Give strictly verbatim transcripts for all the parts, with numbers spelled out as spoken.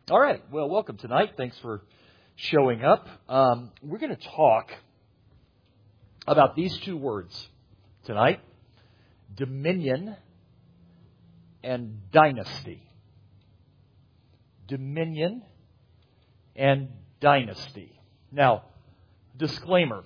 All right. Well, welcome tonight. Thanks for showing up. Um, we're going to talk about these two words tonight: dominion and dynasty. Dominion and dynasty. Now, disclaimer.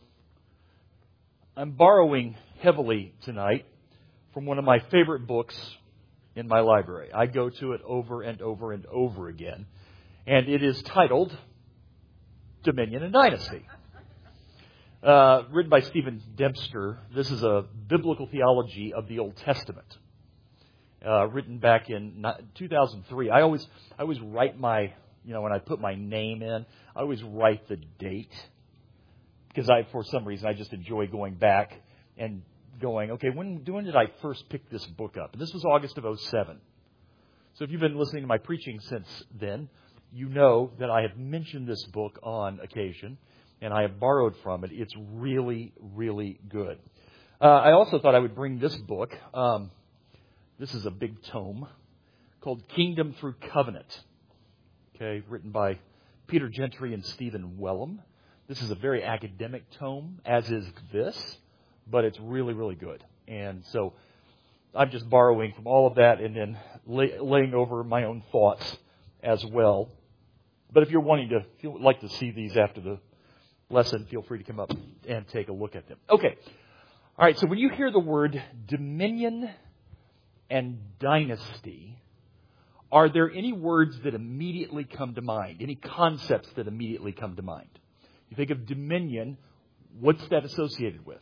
I'm borrowing heavily tonight from one of my favorite books in my library. I go to it over and over and over again. And it is titled Dominion and Dynasty. Uh, written by Stephen Dempster. This is a biblical theology of the Old Testament. Uh, written back in two thousand three. I always, I always write my, you know, when I put my name in, I always write the date. Because I, for some reason, I just enjoy going back and going, okay, when, when did I first pick this book up? And this was August of oh seven. So if you've been listening to my preaching since then, you know that I have mentioned this book on occasion, and I have borrowed from it. It's really, really good. Uh, I also thought I would bring this book. Um, this is a big tome called Kingdom Through Covenant. Okay, written by Peter Gentry and Stephen Wellum. This is a very academic tome, as is this, but it's really, really good. And so I'm just borrowing from all of that and then lay, laying over my own thoughts as well. But if you're wanting to, if you'd like to see these after the lesson, feel free to come up and take a look at them. Okay. All right. So when you hear the word dominion and dynasty, are there any words that immediately come to mind? Any concepts that immediately come to mind? You think of dominion, what's that associated with?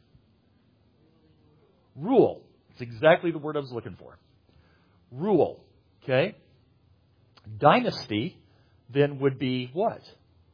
Rule. It's exactly the word I was looking for. Rule. Okay? Dynasty then would be what?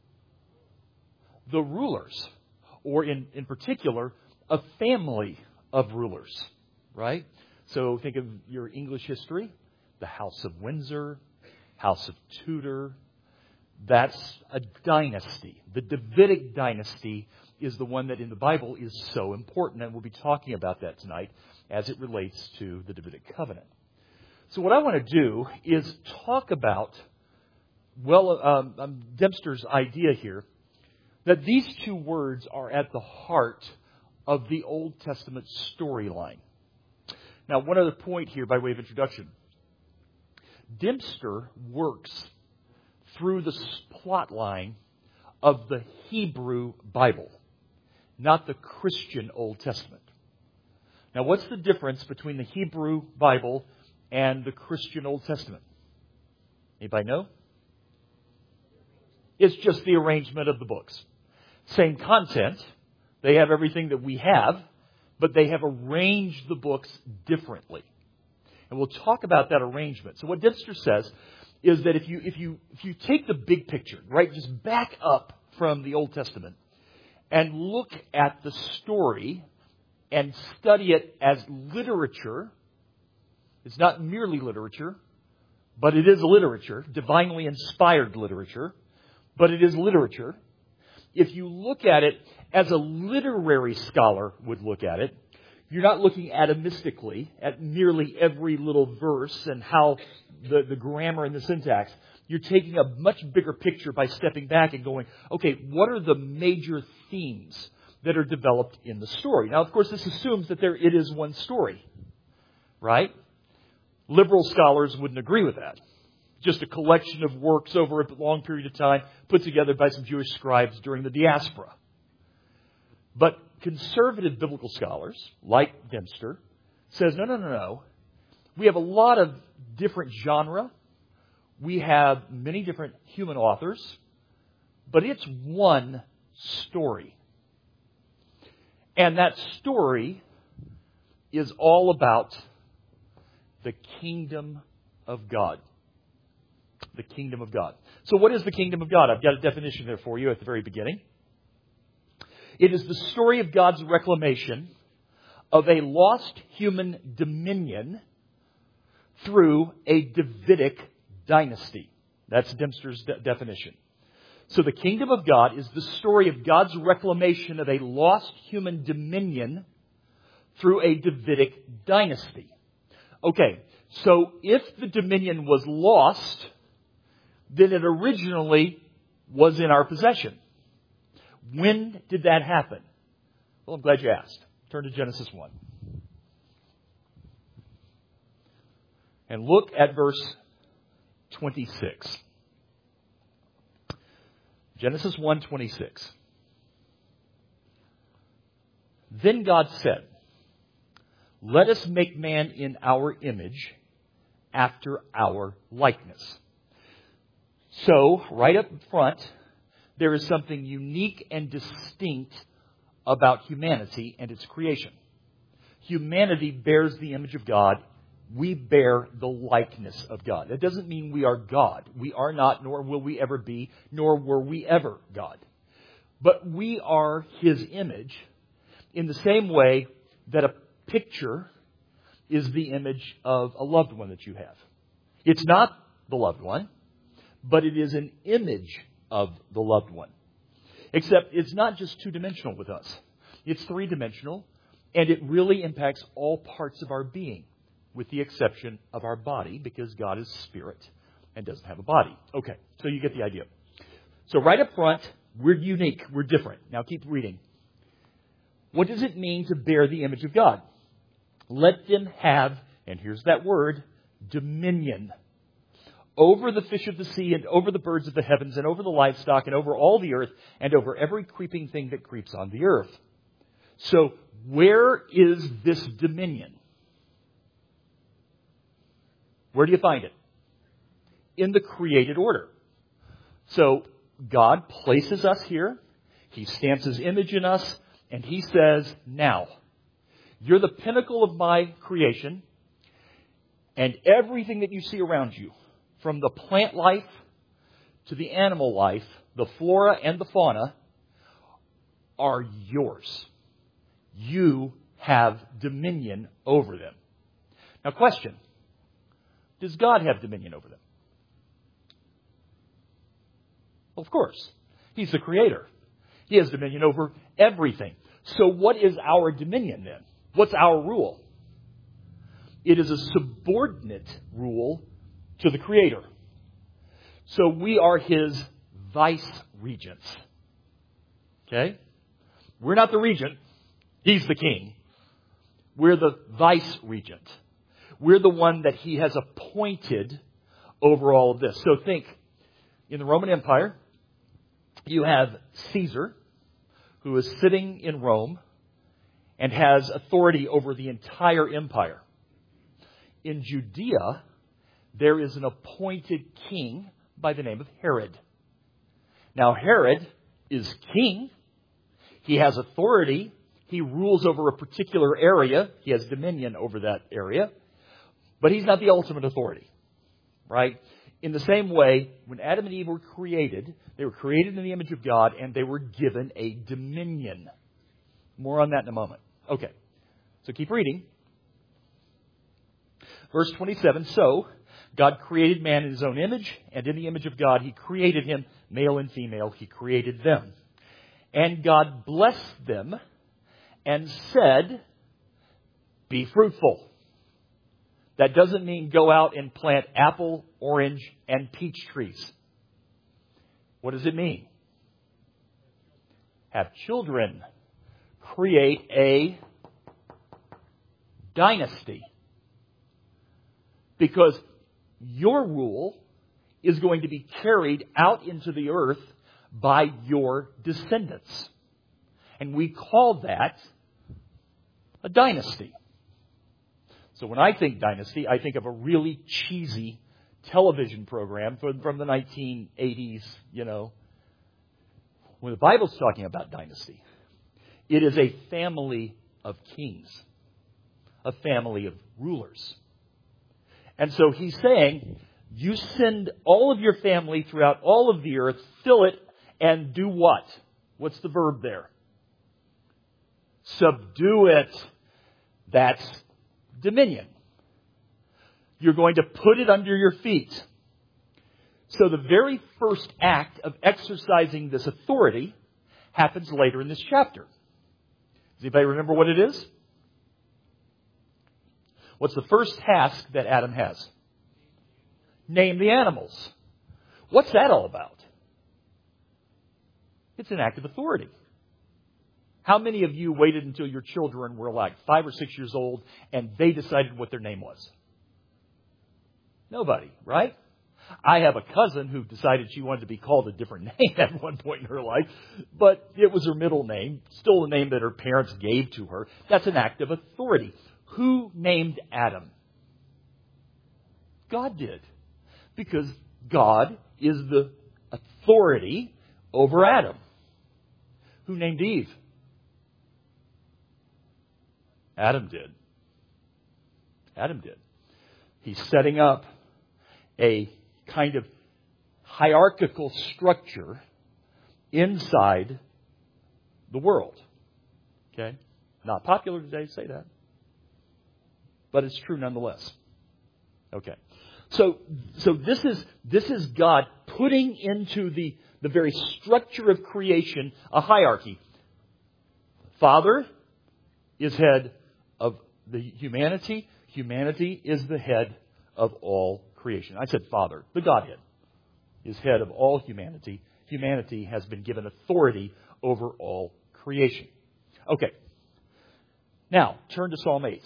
The rulers. Or in, in particular, a family of rulers. Right? So think of your English history. The House of Windsor, House of Tudor. That's a dynasty. The Davidic dynasty is the one that in the Bible is so important, and we'll be talking about that tonight as it relates to the Davidic covenant. So what I want to do is talk about, well, um, um, Dempster's idea here, that these two words are at the heart of the Old Testament storyline. Now, one other point here by way of introduction. Dempster works through the plot line of the Hebrew Bible, not the Christian Old Testament. Now, what's the difference between the Hebrew Bible and the Christian Old Testament? Anybody know? It's just the arrangement of the books. Same content. They have everything that we have, but they have arranged the books differently. And we'll talk about that arrangement. So what Dempster says is that if you if you if you take the big picture, right, just back up from the Old Testament and look at the story and study it as literature. It's not merely literature, but it is literature, divinely inspired literature, but it is literature. If you look at it as a literary scholar would look at it, you're not looking atomistically at merely every little verse and how the, the grammar and the syntax. You're taking a much bigger picture by stepping back and going, okay, what are the major themes that are developed in the story? Now, of course, this assumes that there it is one story, right? Liberal scholars wouldn't agree with that. Just a collection of works over a long period of time put together by some Jewish scribes during the diaspora. But conservative biblical scholars, like Dempster, says, no, no, no, no. We have a lot of different genre. We have many different human authors. But it's one story. And that story is all about the kingdom of God. The kingdom of God. So what is the kingdom of God? I've got a definition there for you at the very beginning. It is the story of God's reclamation of a lost human dominion through a Davidic dynasty. That's Dempster's de- definition. So the kingdom of God is the story of God's reclamation of a lost human dominion through a Davidic dynasty. Okay, so if the dominion was lost, than it originally was in our possession. When did that happen? Well, I'm glad you asked. Turn to Genesis one. And look at verse twenty-six. Genesis one twenty-six. Then God said, "Let us make man in our image, after our likeness." So, right up front, there is something unique and distinct about humanity and its creation. Humanity bears the image of God. We bear the likeness of God. That doesn't mean we are God. We are not, nor will we ever be, nor were we ever God. But we are His image in the same way that a picture is the image of a loved one that you have. It's not the loved one, but it is an image of the loved one. Except it's not just two-dimensional with us. It's three-dimensional, and it really impacts all parts of our being, with the exception of our body, because God is spirit and doesn't have a body. Okay, so you get the idea. So right up front, we're unique. We're different. Now keep reading. What does it mean to bear the image of God? Let them have, and here's that word, dominion, over the fish of the sea and over the birds of the heavens and over the livestock and over all the earth and over every creeping thing that creeps on the earth. So where is this dominion? Where do you find it? In the created order. So God places us here. He stamps His image in us. And He says, now, you're the pinnacle of my creation. And everything that you see around you, from the plant life to the animal life, the flora and the fauna, are yours. You have dominion over them. Now, question. Does God have dominion over them? Well, of course. He's the creator. He has dominion over everything. So what is our dominion then? What's our rule? It is a subordinate rule to the Creator. So we are His vice regents. Okay? We're not the regent. He's the king. We're the vice regent. We're the one that He has appointed over all of this. So think, in the Roman Empire, you have Caesar, who is sitting in Rome and has authority over the entire empire. In Judea, there is an appointed king by the name of Herod. Now, Herod is king. He has authority. He rules over a particular area. He has dominion over that area. But he's not the ultimate authority, right? In the same way, when Adam and Eve were created, they were created in the image of God, and they were given a dominion. More on that in a moment. Okay, so keep reading. Verse twenty-seven, so God created man in His own image, and in the image of God He created him, male and female, He created them. And God blessed them and said, be fruitful. That doesn't mean go out and plant apple, orange, and peach trees. What does it mean? Have children. Create a dynasty. Because your rule is going to be carried out into the earth by your descendants. And we call that a dynasty. So when I think dynasty, I think of a really cheesy television program from, from the nineteen eighties, you know. When the Bible's talking about dynasty, it is a family of kings, a family of rulers. And so He's saying, you send all of your family throughout all of the earth, fill it, and do what? What's the verb there? Subdue it. That's dominion. You're going to put it under your feet. So the very first act of exercising this authority happens later in this chapter. Does anybody remember what it is? What's the first task that Adam has? Name the animals. What's that all about? It's an act of authority. How many of you waited until your children were like five or six years old and they decided what their name was? Nobody, right? I have a cousin who decided she wanted to be called a different name at one point in her life, but it was her middle name, still the name that her parents gave to her. That's an act of authority. Who named Adam? God did. Because God is the authority over Adam. Who named Eve? Adam did. Adam did. He's setting up a kind of hierarchical structure inside the world. Okay? Not popular today to say that. But it's true nonetheless. Okay. So, so this is, this is God putting into the, the very structure of creation a hierarchy. Father is head of the humanity. Humanity is the head of all creation. I said Father. The Godhead is head of all humanity. Humanity has been given authority over all creation. Okay. Now, turn to Psalm eight.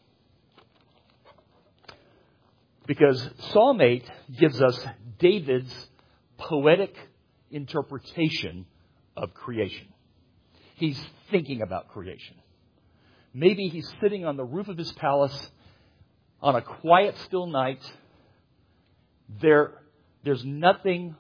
Because Psalm eight gives us David's poetic interpretation of creation. He's thinking about creation. Maybe he's sitting on the roof of his palace on a quiet, still night. There, there's nothing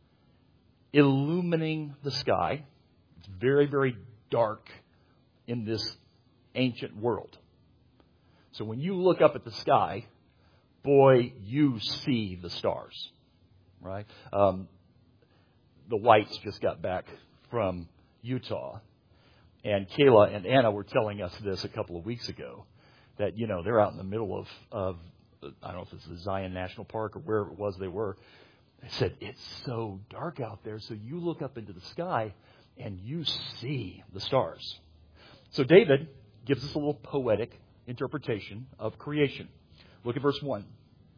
illumining the sky. It's very, very dark in this ancient world. So when you look up at the sky, boy, you see the stars, right? Um, the Whites just got back from Utah, and Kayla and Anna were telling us this a couple of weeks ago, that, you know, they're out in the middle of, of I don't know if it's the Zion National Park or where it was they were. They said, it's so dark out there, so you look up into the sky and you see the stars. So David gives us a little poetic interpretation of creation. Look at verse one.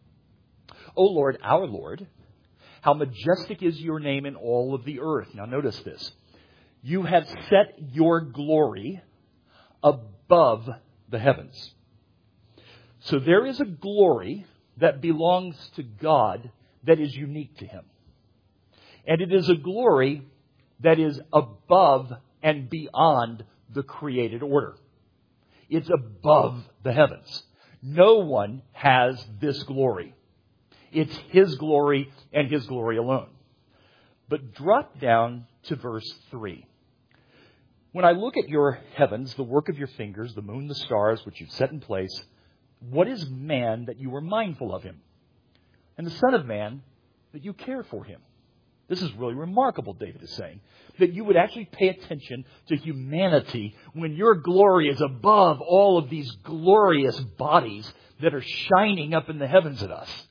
O Lord, our Lord, how majestic is your name in all of the earth. Now notice this. You have set your glory above the heavens. So there is a glory that belongs to God that is unique to Him. And it is a glory that is above and beyond the created order. It's above the heavens. No one has this glory. It's His glory and His glory alone. But drop down to verse three. When I look at your heavens, the work of your fingers, the moon, the stars, which you've set in place, what is man that you are mindful of him? And the Son of Man that you care for him? This is really remarkable, David is saying, that you would actually pay attention to humanity when your glory is above all of these glorious bodies that are shining up in the heavens at us.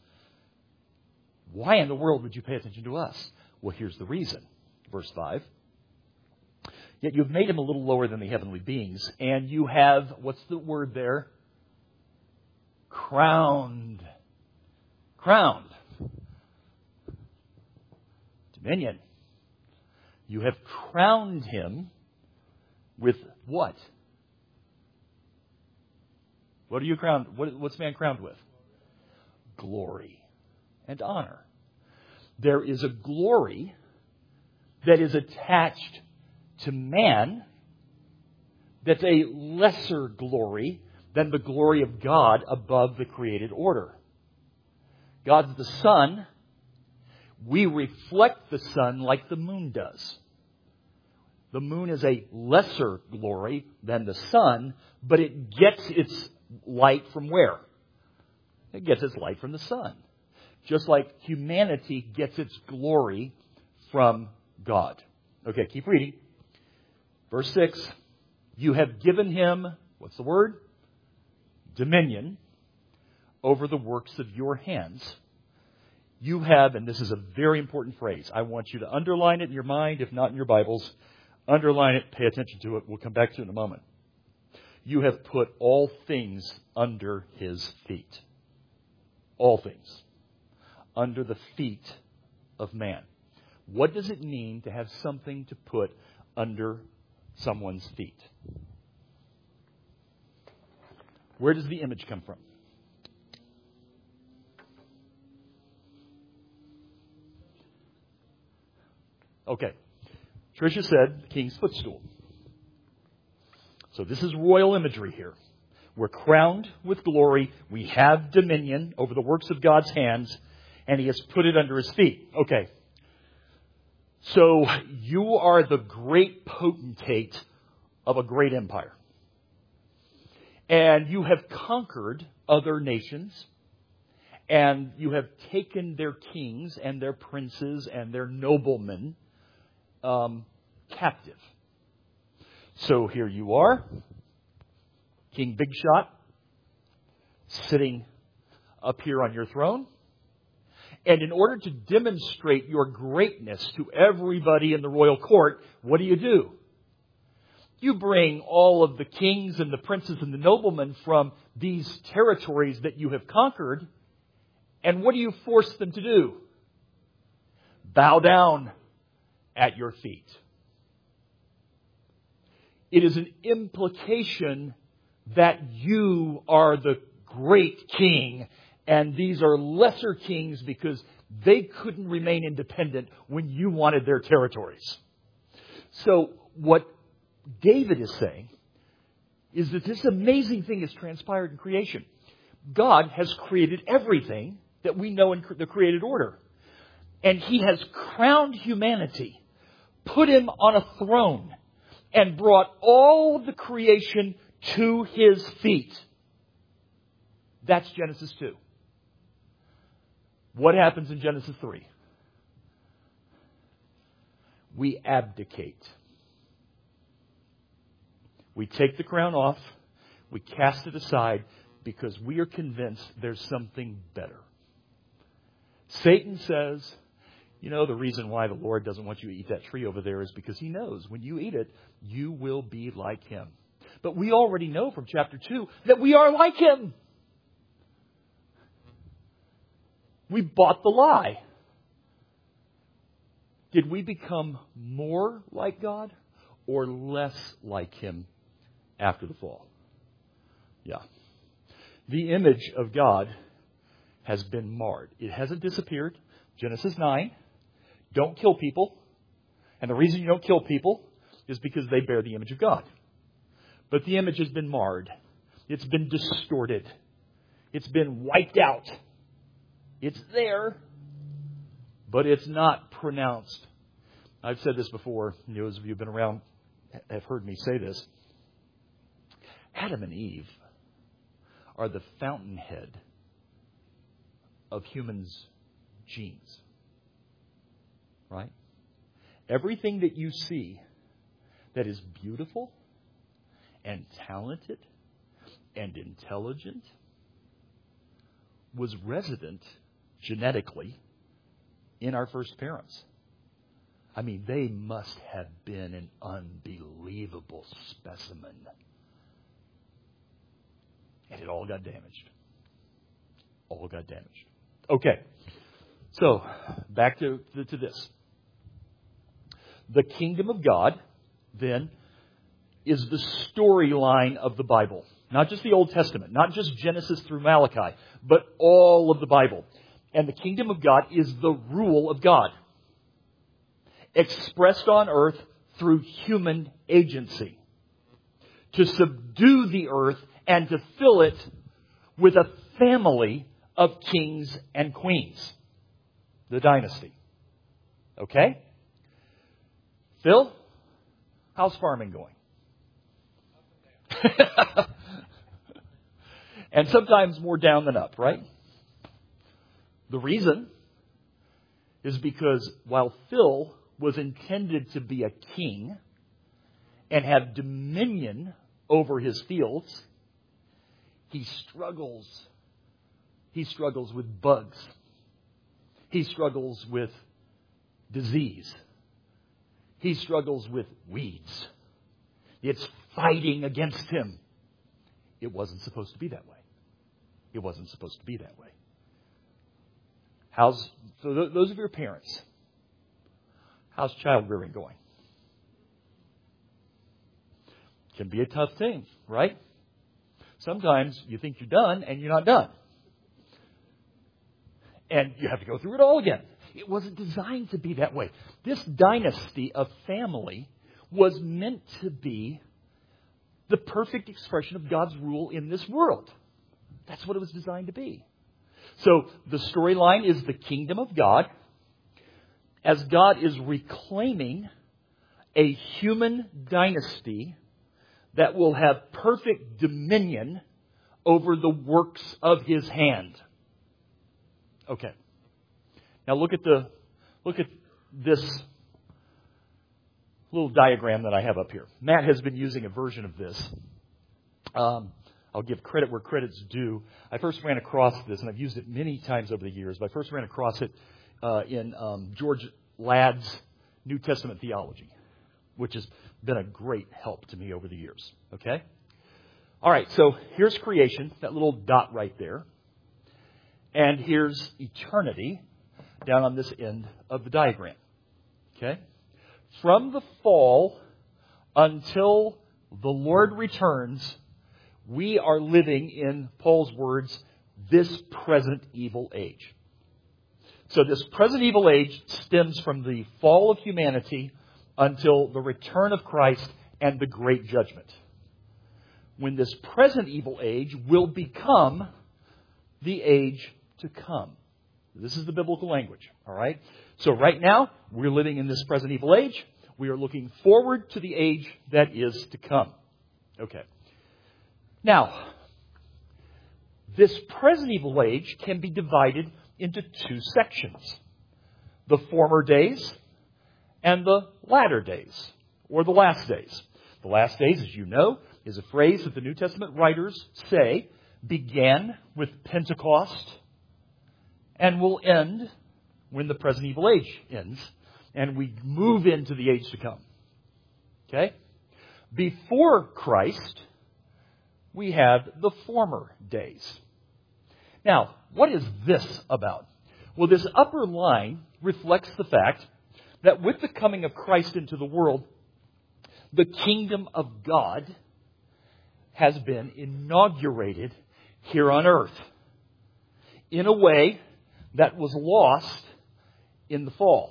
Why in the world would you pay attention to us? Well, here's the reason. Verse five. Yet you've made him a little lower than the heavenly beings, and you have, what's the word there? Crowned. Crowned. Dominion. You have crowned him with what? What are you crowned? What, what's man crowned with? Glory and honor. There is a glory that is attached to man that's a lesser glory than the glory of God above the created order. God's the sun. We reflect the sun like the moon does. The moon is a lesser glory than the sun, but it gets its light from where? It gets its light from the sun. Just like humanity gets its glory from God. Okay, keep reading. Verse six. You have given him, what's the word? Dominion over the works of your hands. You have, and this is a very important phrase. I want you to underline it in your mind, if not in your Bibles. Underline it, pay attention to it. We'll come back to it in a moment. You have put all things under his feet. All things. Under the feet of man. What does it mean to have something to put under someone's feet? Where does the image come from? Okay. Tricia said the king's footstool. So this is royal imagery here. We're crowned with glory. We have dominion over the works of God's hands, and He has put it under His feet. Okay. So you are the great potentate of a great empire. And you have conquered other nations, and you have taken their kings and their princes and their noblemen um, captive. So here you are, King Big Shot, sitting up here on your throne. And in order to demonstrate your greatness to everybody in the royal court, what do you do? You bring all of the kings and the princes and the noblemen from these territories that you have conquered, and what do you force them to do? Bow down at your feet. It is an implication that you are the great king, and these are lesser kings because they couldn't remain independent when you wanted their territories. So what David is saying is that this amazing thing has transpired in creation. God has created everything that we know in the created order. And He has crowned humanity, put him on a throne, and brought all of the creation to His feet. That's Genesis two. What happens in Genesis three? We abdicate. We take the crown off, we cast it aside because we are convinced there's something better. Satan says, you know, the reason why the Lord doesn't want you to eat that tree over there is because He knows when you eat it, you will be like Him. But we already know from chapter two that we are like Him. We bought the lie. Did we become more like God or less like Him after the fall? Yeah. The image of God has been marred. It hasn't disappeared. Genesis nine. Don't kill people. And the reason you don't kill people is because they bear the image of God. But the image has been marred. It's been distorted. It's been wiped out. It's there, but it's not pronounced. I've said this before. Those of you who have been around have heard me say this. Adam and Eve are the fountainhead of humans' genes. Right? Everything that you see that is beautiful and talented and intelligent was resident genetically in our first parents. I mean, they must have been an unbelievable specimen. And it all got damaged. All got damaged. Okay. So, back to, to, to this. The kingdom of God, then, is the storyline of the Bible. Not just the Old Testament, not just Genesis through Malachi, but all of the Bible. And the kingdom of God is the rule of God, expressed on earth through human agency, to subdue the earth and to fill it with a family of kings and queens. The dynasty. Okay? Phil, how's farming going? And sometimes more down than up, right? The reason is because while Phil was intended to be a king and have dominion over his fields, he struggles. He struggles with bugs. He struggles with disease. He struggles with weeds. It's fighting against him. It wasn't supposed to be that way. It wasn't supposed to be that way. How's so? Th- those of your parents, How's child rearing going? Can be a tough thing, right? Sometimes you think you're done and you're not done. And you have to go through it all again. It wasn't designed to be that way. This dynasty of family was meant to be the perfect expression of God's rule in this world. That's what it was designed to be. So the storyline is the kingdom of God, as God is reclaiming a human dynasty that will have perfect dominion over the works of His hand. Okay. Now look at the look at this little diagram that I have up here. Matt has been using a version of this. Um, I'll give credit where credit's due. I first ran across this, and I've used it many times over the years, but I first ran across it uh, in um, George Ladd's New Testament theology, which has been a great help to me over the years. Okay? All right, so here's creation, that little dot right there. And here's eternity down on this end of the diagram. Okay? From the fall until the Lord returns, we are living, in Paul's words, this present evil age. So this present evil age stems from the fall of humanity until the return of Christ and the great judgment, when this present evil age will become the age to come. This is the biblical language, all right? So right now, we're living in this present evil age. We are looking forward to the age that is to come. Okay. Now, this present evil age can be divided into two sections: the former days and the latter days, or the last days. The last days, as you know, is a phrase that the New Testament writers say began with Pentecost and will end when the present evil age ends, and we move into the age to come. Okay? Before Christ, we have the former days. Now, what is this about? Well, this upper line reflects the fact that with the coming of Christ into the world, the kingdom of God has been inaugurated here on earth in a way that was lost in the fall.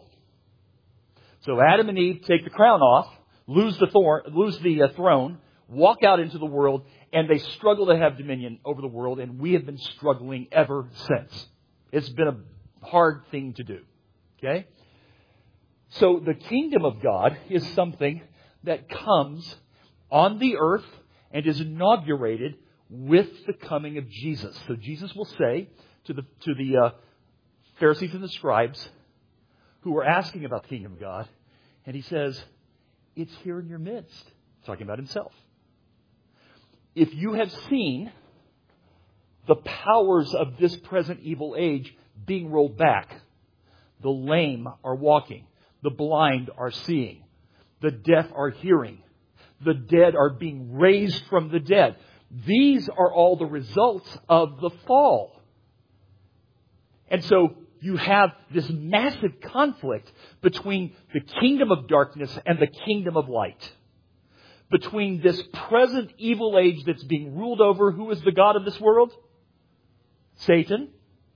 So Adam and Eve take the crown off, lose the thorn, lose the uh, throne, walk out into the world, and they struggle to have dominion over the world, and we have been struggling ever since. It's been a hard thing to do. Okay? So the kingdom of God is something that comes on the earth and is inaugurated with the coming of Jesus. So Jesus will say to the to the uh, Pharisees and the scribes who were asking about the kingdom of God, and He says, it's here in your midst. Talking about Himself. If you have seen the powers of this present evil age being rolled back, the lame are walking, the blind are seeing, the deaf are hearing, the dead are being raised from the dead. These are all the results of the fall. And so you have this massive conflict between the kingdom of darkness and the kingdom of light. Between this present evil age that's being ruled over, who is the God of this world? Satan.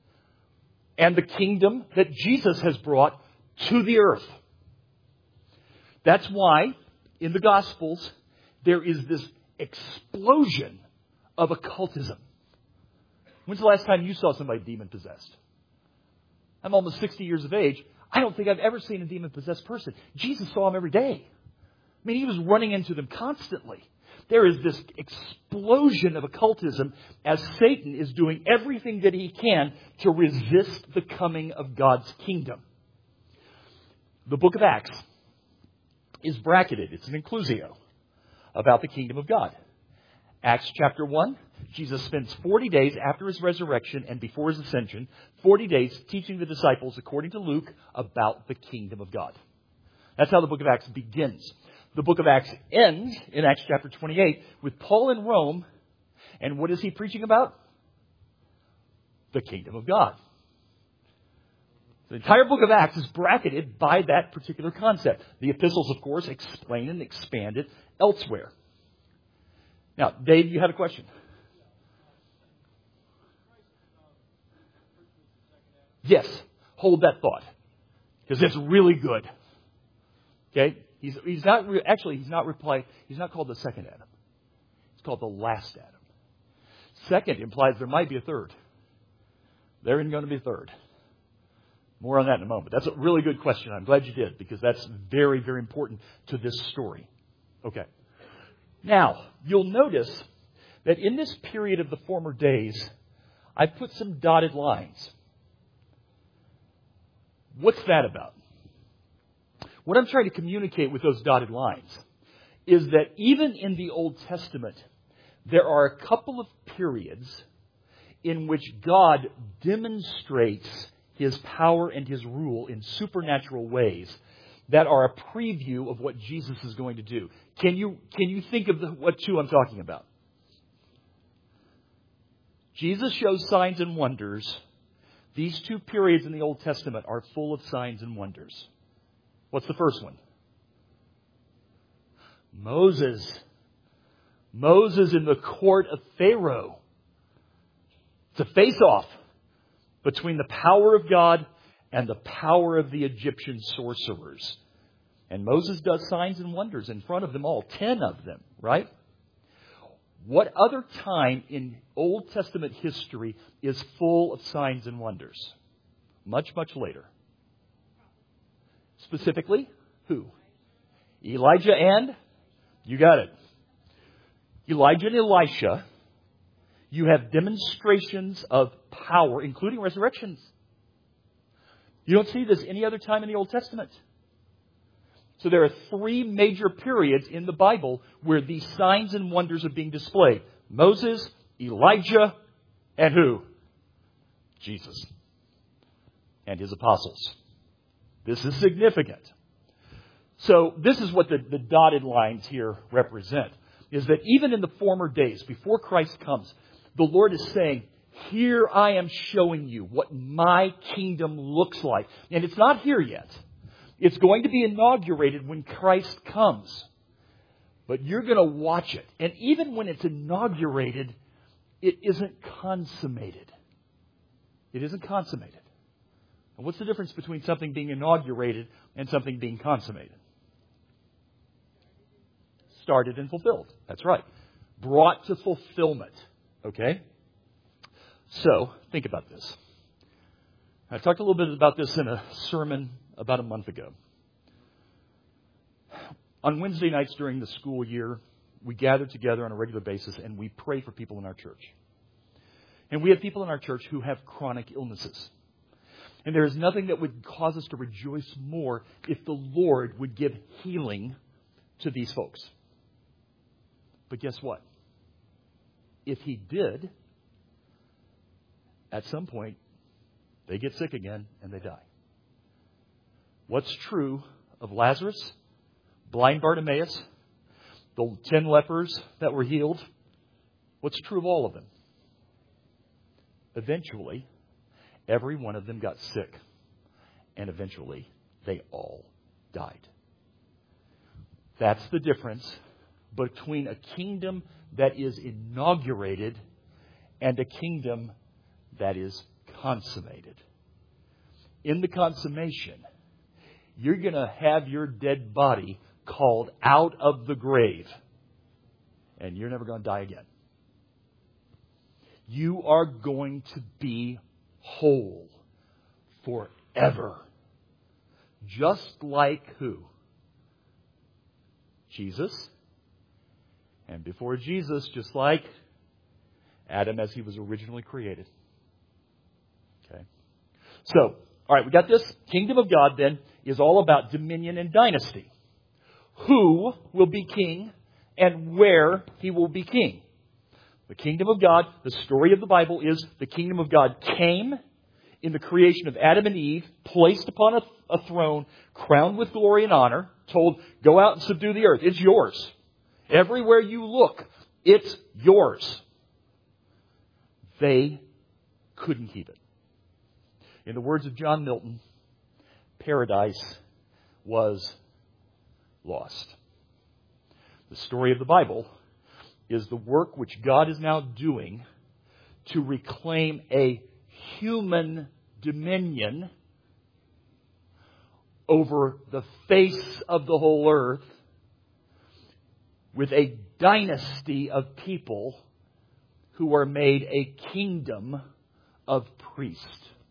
And the kingdom that Jesus has brought to the earth. That's why in the Gospels there is this explosion of occultism. When's the last time you saw somebody demon-possessed? I'm almost sixty years of age. I don't think I've ever seen a demon-possessed person. Jesus saw them every day. I mean, He was running into them constantly. There is this explosion of occultism as Satan is doing everything that he can to resist the coming of God's kingdom. The book of Acts is bracketed. It's an inclusio about the kingdom of God. Acts chapter one, Jesus spends forty days after His resurrection and before His ascension, forty days teaching the disciples, according to Luke, about the kingdom of God. That's how the book of Acts begins. The book of Acts ends in Acts chapter twenty-eight with Paul in Rome. And what is he preaching about? The kingdom of God. The entire book of Acts is bracketed by that particular concept. The epistles, of course, explain and expand it elsewhere. Now, Dave, you had a question. Yes, hold that thought, because it's really good. Okay, he's he's not re- actually he's not reply he's not called the second Adam. It's called the last Adam. Second implies there might be a third. There isn't going to be a third. More on that in a moment. That's a really good question. I'm glad you did, because that's very, very important to this story. Okay. Now, you'll notice that in this period of the former days, I put some dotted lines. What's that about? What I'm trying to communicate with those dotted lines is that even in the Old Testament, there are a couple of periods in which God demonstrates His power and His rule in supernatural ways that are a preview of what Jesus is going to do. Can you, can you think of the, what two I'm talking about? Jesus shows signs and wonders. These two periods in the Old Testament are full of signs and wonders. What's the first one? Moses. Moses in the court of Pharaoh. It's a face-off between the power of God and the power of the Egyptian sorcerers. And Moses does signs and wonders in front of them all, ten of them, right? What other time in Old Testament history is full of signs and wonders? Much, much later. Specifically, who? Elijah and? You got it. Elijah and Elisha. You have demonstrations of power, including resurrections. You don't see this any other time in the Old Testament. So there are three major periods in the Bible where these signs and wonders are being displayed. Moses, Elijah, and who? Jesus and His apostles. This is significant. So this is what the, the dotted lines here represent, is that even in the former days, before Christ comes, the Lord is saying, here I am showing you what my kingdom looks like. And it's not here yet. It's going to be inaugurated when Christ comes. But you're going to watch it. And even when it's inaugurated, it isn't consummated. It isn't consummated. And what's the difference between something being inaugurated and something being consummated? Started and fulfilled. That's right. Brought to fulfillment. Okay? So, think about this. I talked a little bit about this in a sermon about a month ago. On Wednesday nights during the school year, we gather together on a regular basis and we pray for people in our church. And we have people in our church who have chronic illnesses. And there is nothing that would cause us to rejoice more if the Lord would give healing to these folks. But guess what? If He did, at some point, they get sick again and they die. What's true of Lazarus, blind Bartimaeus, the ten lepers that were healed? What's true of all of them? Eventually, every one of them got sick. And eventually, they all died. That's the difference between a kingdom that is inaugurated and a kingdom that is consummated. In the consummation, you're going to have your dead body called out of the grave. And you're never going to die again. You are going to be whole forever. Just like who? Jesus. And before Jesus, just like Adam as he was originally created. Okay. So, all right, we got this. Kingdom of God then is all about dominion and dynasty. Who will be king and where he will be king. The kingdom of God, the story of the Bible is the kingdom of God came in the creation of Adam and Eve, placed upon a, a throne, crowned with glory and honor, told, go out and subdue the earth. It's yours. Everywhere you look, it's yours. They couldn't keep it. In the words of John Milton, paradise was lost. The story of the Bible is the work which God is now doing to reclaim a human dominion over the face of the whole earth with a dynasty of people who are made a kingdom of priests.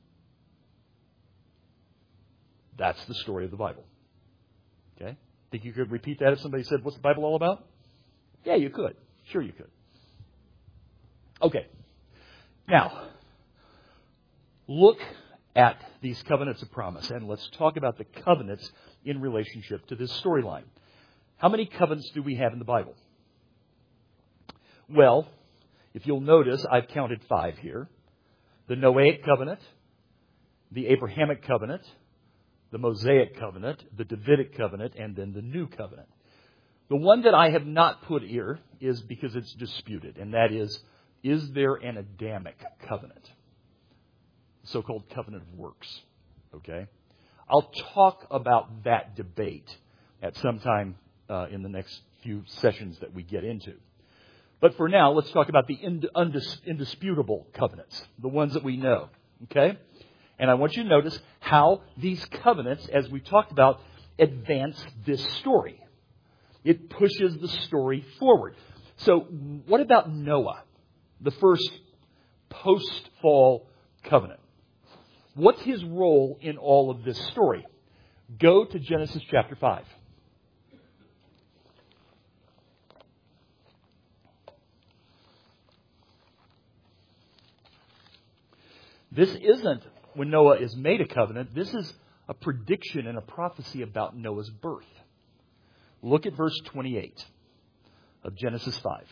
That's the story of the Bible. Okay? Think you could repeat that if somebody said, what's the Bible all about? Yeah, you could. Sure you could. Okay. Now, look at these covenants of promise, and let's talk about the covenants in relationship to this storyline. How many covenants do we have in the Bible? Well, if you'll notice, I've counted five here. The Noahic covenant, the Abrahamic covenant, the Mosaic covenant, the Davidic covenant, and then the New covenant. The one that I have not put here is because it's disputed, and that is, is there an Adamic covenant? So-called covenant of works. Okay? I'll talk about that debate at some time uh, in the next few sessions that we get into. But for now, let's talk about the indis- indisputable covenants, the ones that we know. Okay? And I want you to notice how these covenants, as we talked about, advance this story. It pushes the story forward. So what about Noah, the first post-fall covenant? What's his role in all of this story? Go to Genesis chapter five. This isn't when Noah is made a covenant. This is a prediction and a prophecy about Noah's birth. Look at verse twenty-eight of Genesis five.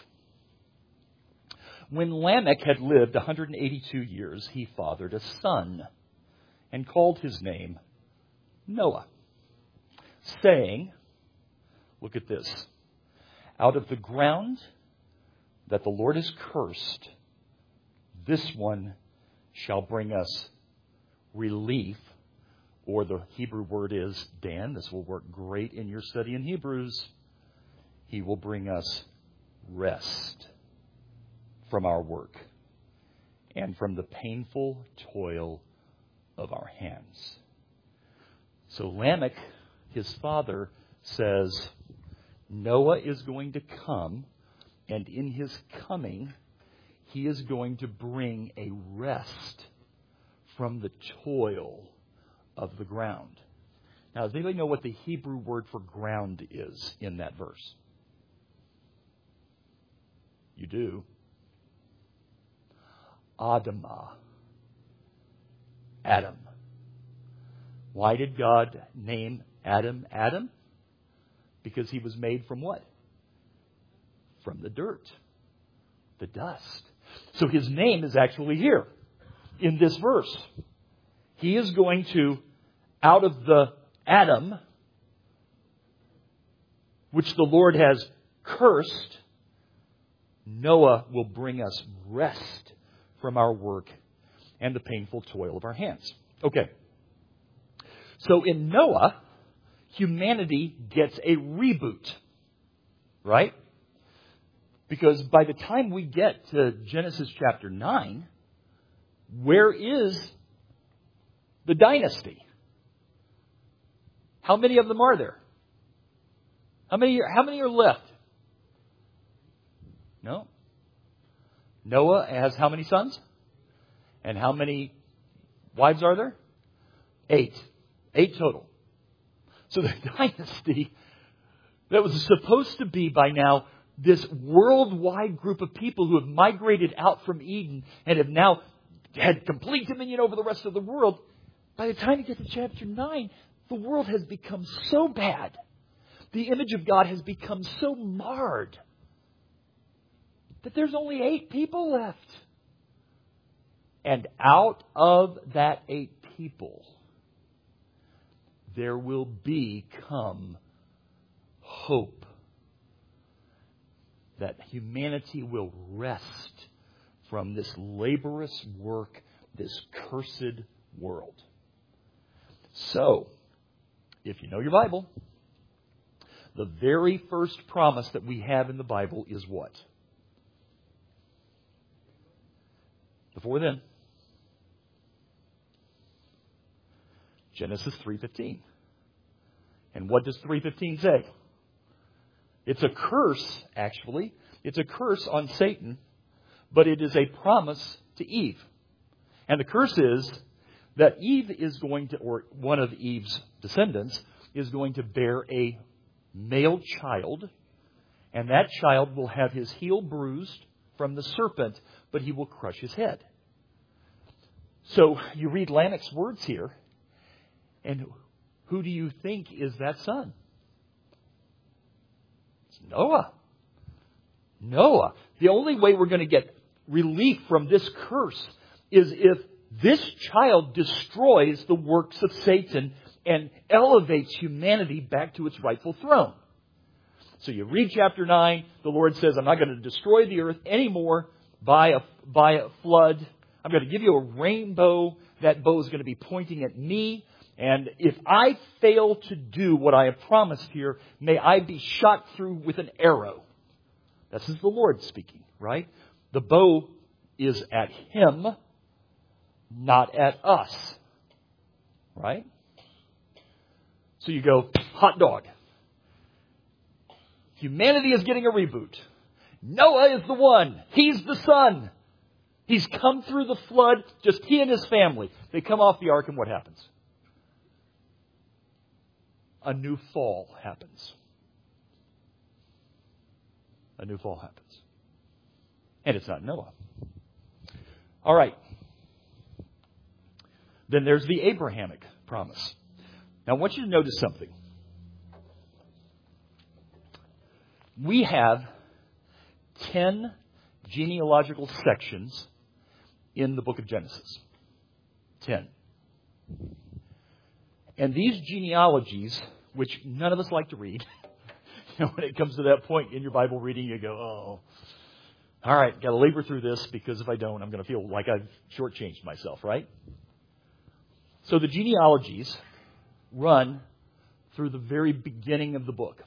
When Lamech had lived one hundred eighty-two years, he fathered a son and called his name Noah, saying, look at this, out of the ground that the Lord has cursed, this one shall bring us relief, or the Hebrew word is, Dan, this will work great in your study in Hebrews, he will bring us rest from our work and from the painful toil of our hands. So Lamech, his father, says, Noah is going to come, and in his coming, he is going to bring a rest from the toil of the ground. Now, does anybody know what the Hebrew word for ground is in that verse? You do. Adamah. Adam. Why did God name Adam Adam? Because he was made from what? From the dirt, the dust. So his name is actually here in this verse. He is going to, out of the Adam, which the Lord has cursed, Noah will bring us rest from our work and the painful toil of our hands. Okay. So in Noah, humanity gets a reboot. Right? Because by the time we get to Genesis chapter nine, where is the dynasty? How many of them are there? How many, how many are left? No. Noah has how many sons? And how many wives are there? Eight. Eight total. So the dynasty that was supposed to be by now this worldwide group of people who have migrated out from Eden and have now had complete dominion over the rest of the world, by the time you get to chapter nine, the world has become so bad. The image of God has become so marred that there's only eight people left. And out of that eight people, there will become hope that humanity will rest from this laborious work, this cursed world. So, if you know your Bible, the very first promise that we have in the Bible is what? Before then. Genesis three fifteen. And what does three fifteen say? It's a curse, actually. It's a curse on Satan, but it is a promise to Eve. And the curse is that Eve is going to, or one of Eve's descendants, is going to bear a male child, and that child will have his heel bruised from the serpent, but he will crush his head. So you read Lamech's words here, and who do you think is that son? It's Noah. Noah. The only way we're going to get relief from this curse is if this child destroys the works of Satan and elevates humanity back to its rightful throne. So you read chapter nine, the Lord says, I'm not going to destroy the earth anymore by a, by a flood. I'm going to give you a rainbow. That bow is going to be pointing at me. And if I fail to do what I have promised here, may I be shot through with an arrow. This is the Lord speaking, right? The bow is at him, not at us. Right? So you go, hot dog. Humanity is getting a reboot. Noah is the one. He's the son. He's come through the flood, just he and his family. They come off the ark, and what happens? A new fall happens. A new fall happens. And it's not Noah. All right. Then there's the Abrahamic promise. Now, I want you to notice something. We have ten genealogical sections in the book of Genesis. Ten. And these genealogies, which none of us like to read, you know, when it comes to that point in your Bible reading, you go, oh, all right, got to labor through this, because if I don't, I'm going to feel like I've shortchanged myself, right? So the genealogies run through the very beginning of the book.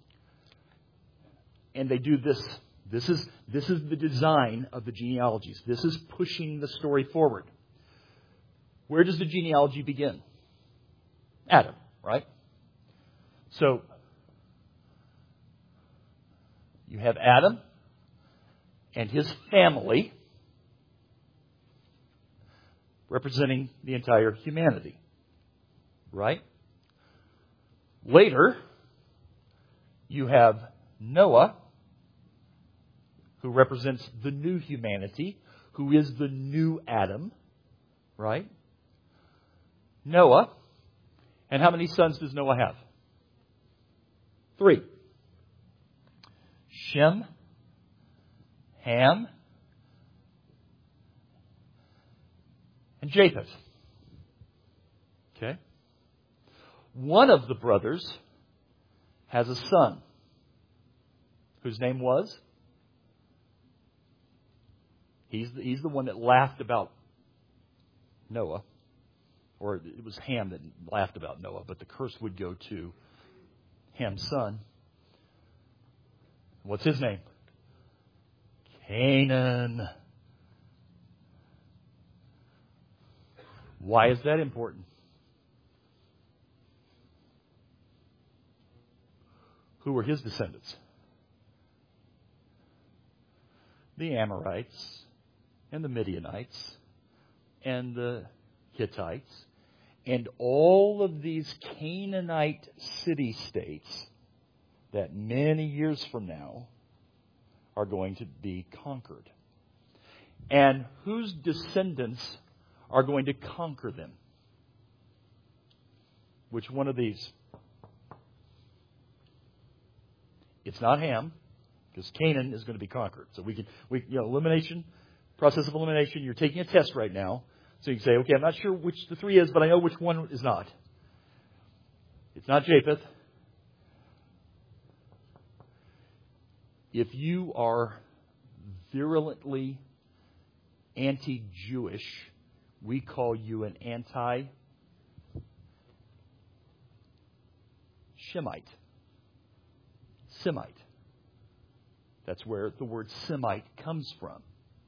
And they do this. This is, this is the design of the genealogies. This is pushing the story forward. Where does the genealogy begin? Adam, right? So, you have Adam and his family representing the entire humanity, right? Later, you have Noah, who represents the new humanity, who is the new Adam, right? Noah. And how many sons does Noah have? Three. Shem, Ham, and Japheth. Okay? One of the brothers has a son whose name was? He's the, he's the one that laughed about Noah. Or it was Ham that laughed about Noah, but the curse would go to Ham's son. What's his name? Canaan. Why is that important? Who were his descendants? The Amorites and the Midianites and the Hittites and all of these Canaanite city-states that many years from now are going to be conquered. And whose descendants are going to conquer them? Which one of these? It's not Ham, because Canaan is going to be conquered. So we can, we, you know, elimination, process of elimination. You're taking a test right now. So you can say, okay, I'm not sure which the three is, but I know which one is not. It's not Japheth. If you are virulently anti-Jewish, we call you an anti Shemite. Semite. That's where the word Semite comes from.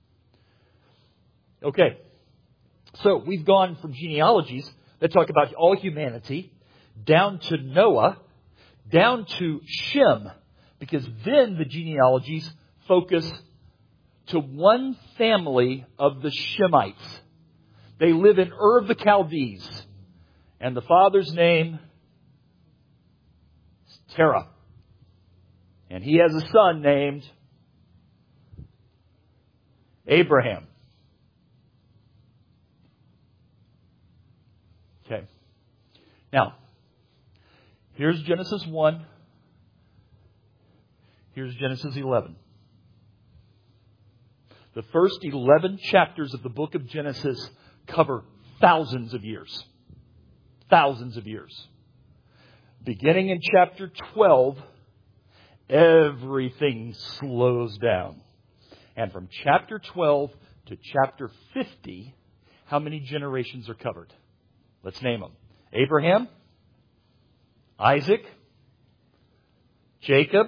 Okay. So we've gone from genealogies that talk about all humanity down to Noah, down to Shem, because then the genealogies focus to one family of the Shemites. They live in Ur of the Chaldees, and the father's name is Terah. And he has a son named Abraham. Okay. Now, here's Genesis one. Here's Genesis eleven. The first eleven chapters of the book of Genesis cover thousands of years. Thousands of years. Beginning in chapter twelve, everything slows down. And from chapter twelve to chapter fifty, how many generations are covered? Let's name them. Abraham, Isaac, Jacob,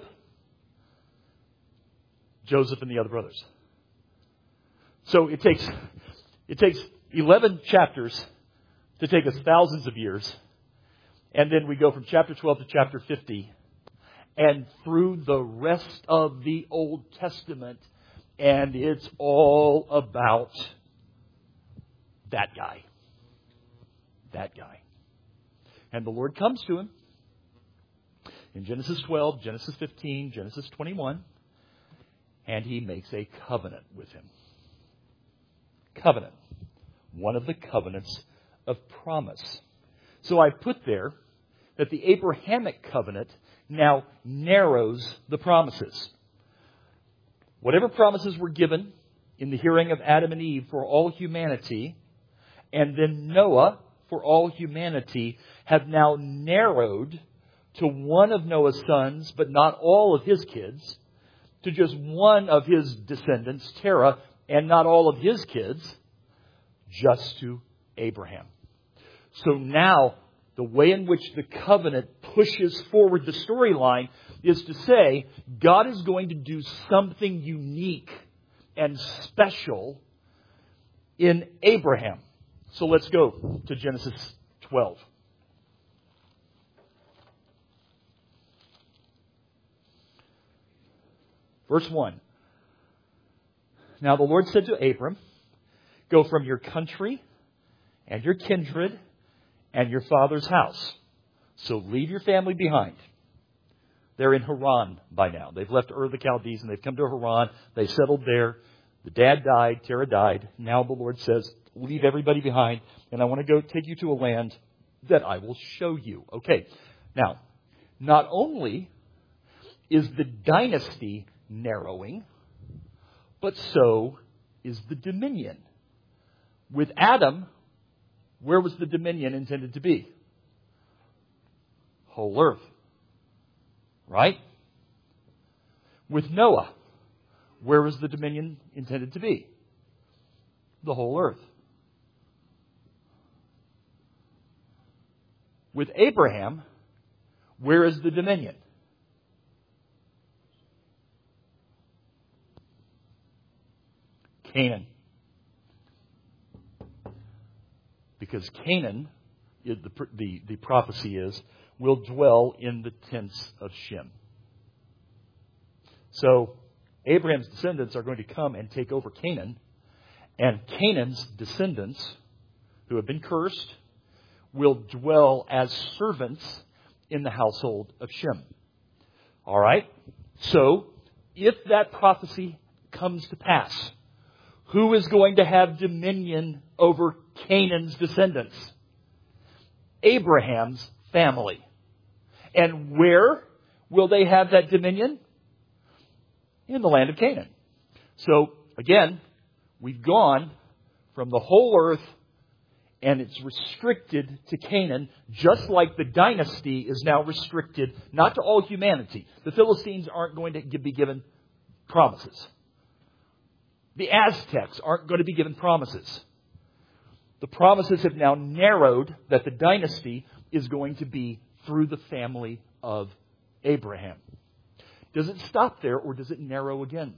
Joseph, and the other brothers. So it takes it takes eleven chapters to take us thousands of years. And then we go from chapter twelve to chapter fifty. And through the rest of the Old Testament. And it's all about that guy. That guy. And the Lord comes to him in Genesis twelve, Genesis fifteen, Genesis twenty-one. And He makes a covenant with him. Covenant. One of the covenants of promise. So I put there that the Abrahamic covenant now narrows the promises. Whatever promises were given in the hearing of Adam and Eve for all humanity, and then Noah for all humanity, have now narrowed to one of Noah's sons, but not all of his kids, to just one of his descendants, Terah, and not all of his kids, just to Abraham. So now, the way in which the covenant pushes forward the storyline is to say, God is going to do something unique and special in Abraham. So let's go to Genesis twelve. Verse one. Now the Lord said to Abram, go from your country and your kindred and your father's house. So leave your family behind. They're in Haran by now. They've left Ur of the Chaldees and they've come to Haran. They settled there. The dad died. Terah died. Now the Lord says, leave everybody behind. And I want to go take you to a land that I will show you. Okay. Now, not only is the dynasty narrowing, but so is the dominion. With Adam, where was the dominion intended to be? Whole earth. Right? With Noah, where was the dominion intended to be? The whole earth. With Abraham, where is the dominion? Canaan. Because Canaan, is the, the, the prophecy is, will dwell in the tents of Shem. So, Abraham's descendants are going to come and take over Canaan. And Canaan's descendants, who have been cursed, will dwell as servants in the household of Shem. All right? So, if that prophecy comes to pass, who is going to have dominion over Canaan's descendants? Abraham's family. And where will they have that dominion? In the land of Canaan. So, again, we've gone from the whole earth and it's restricted to Canaan, just like the dynasty is now restricted not to all humanity. The Philistines aren't going to be given promises. The Aztecs aren't going to be given promises. The promises have now narrowed that the dynasty is going to be through the family of Abraham. Does it stop there, or does it narrow again?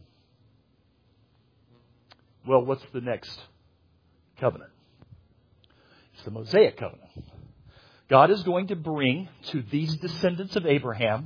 Well, what's the next covenant? It's the Mosaic covenant. God is going to bring to these descendants of Abraham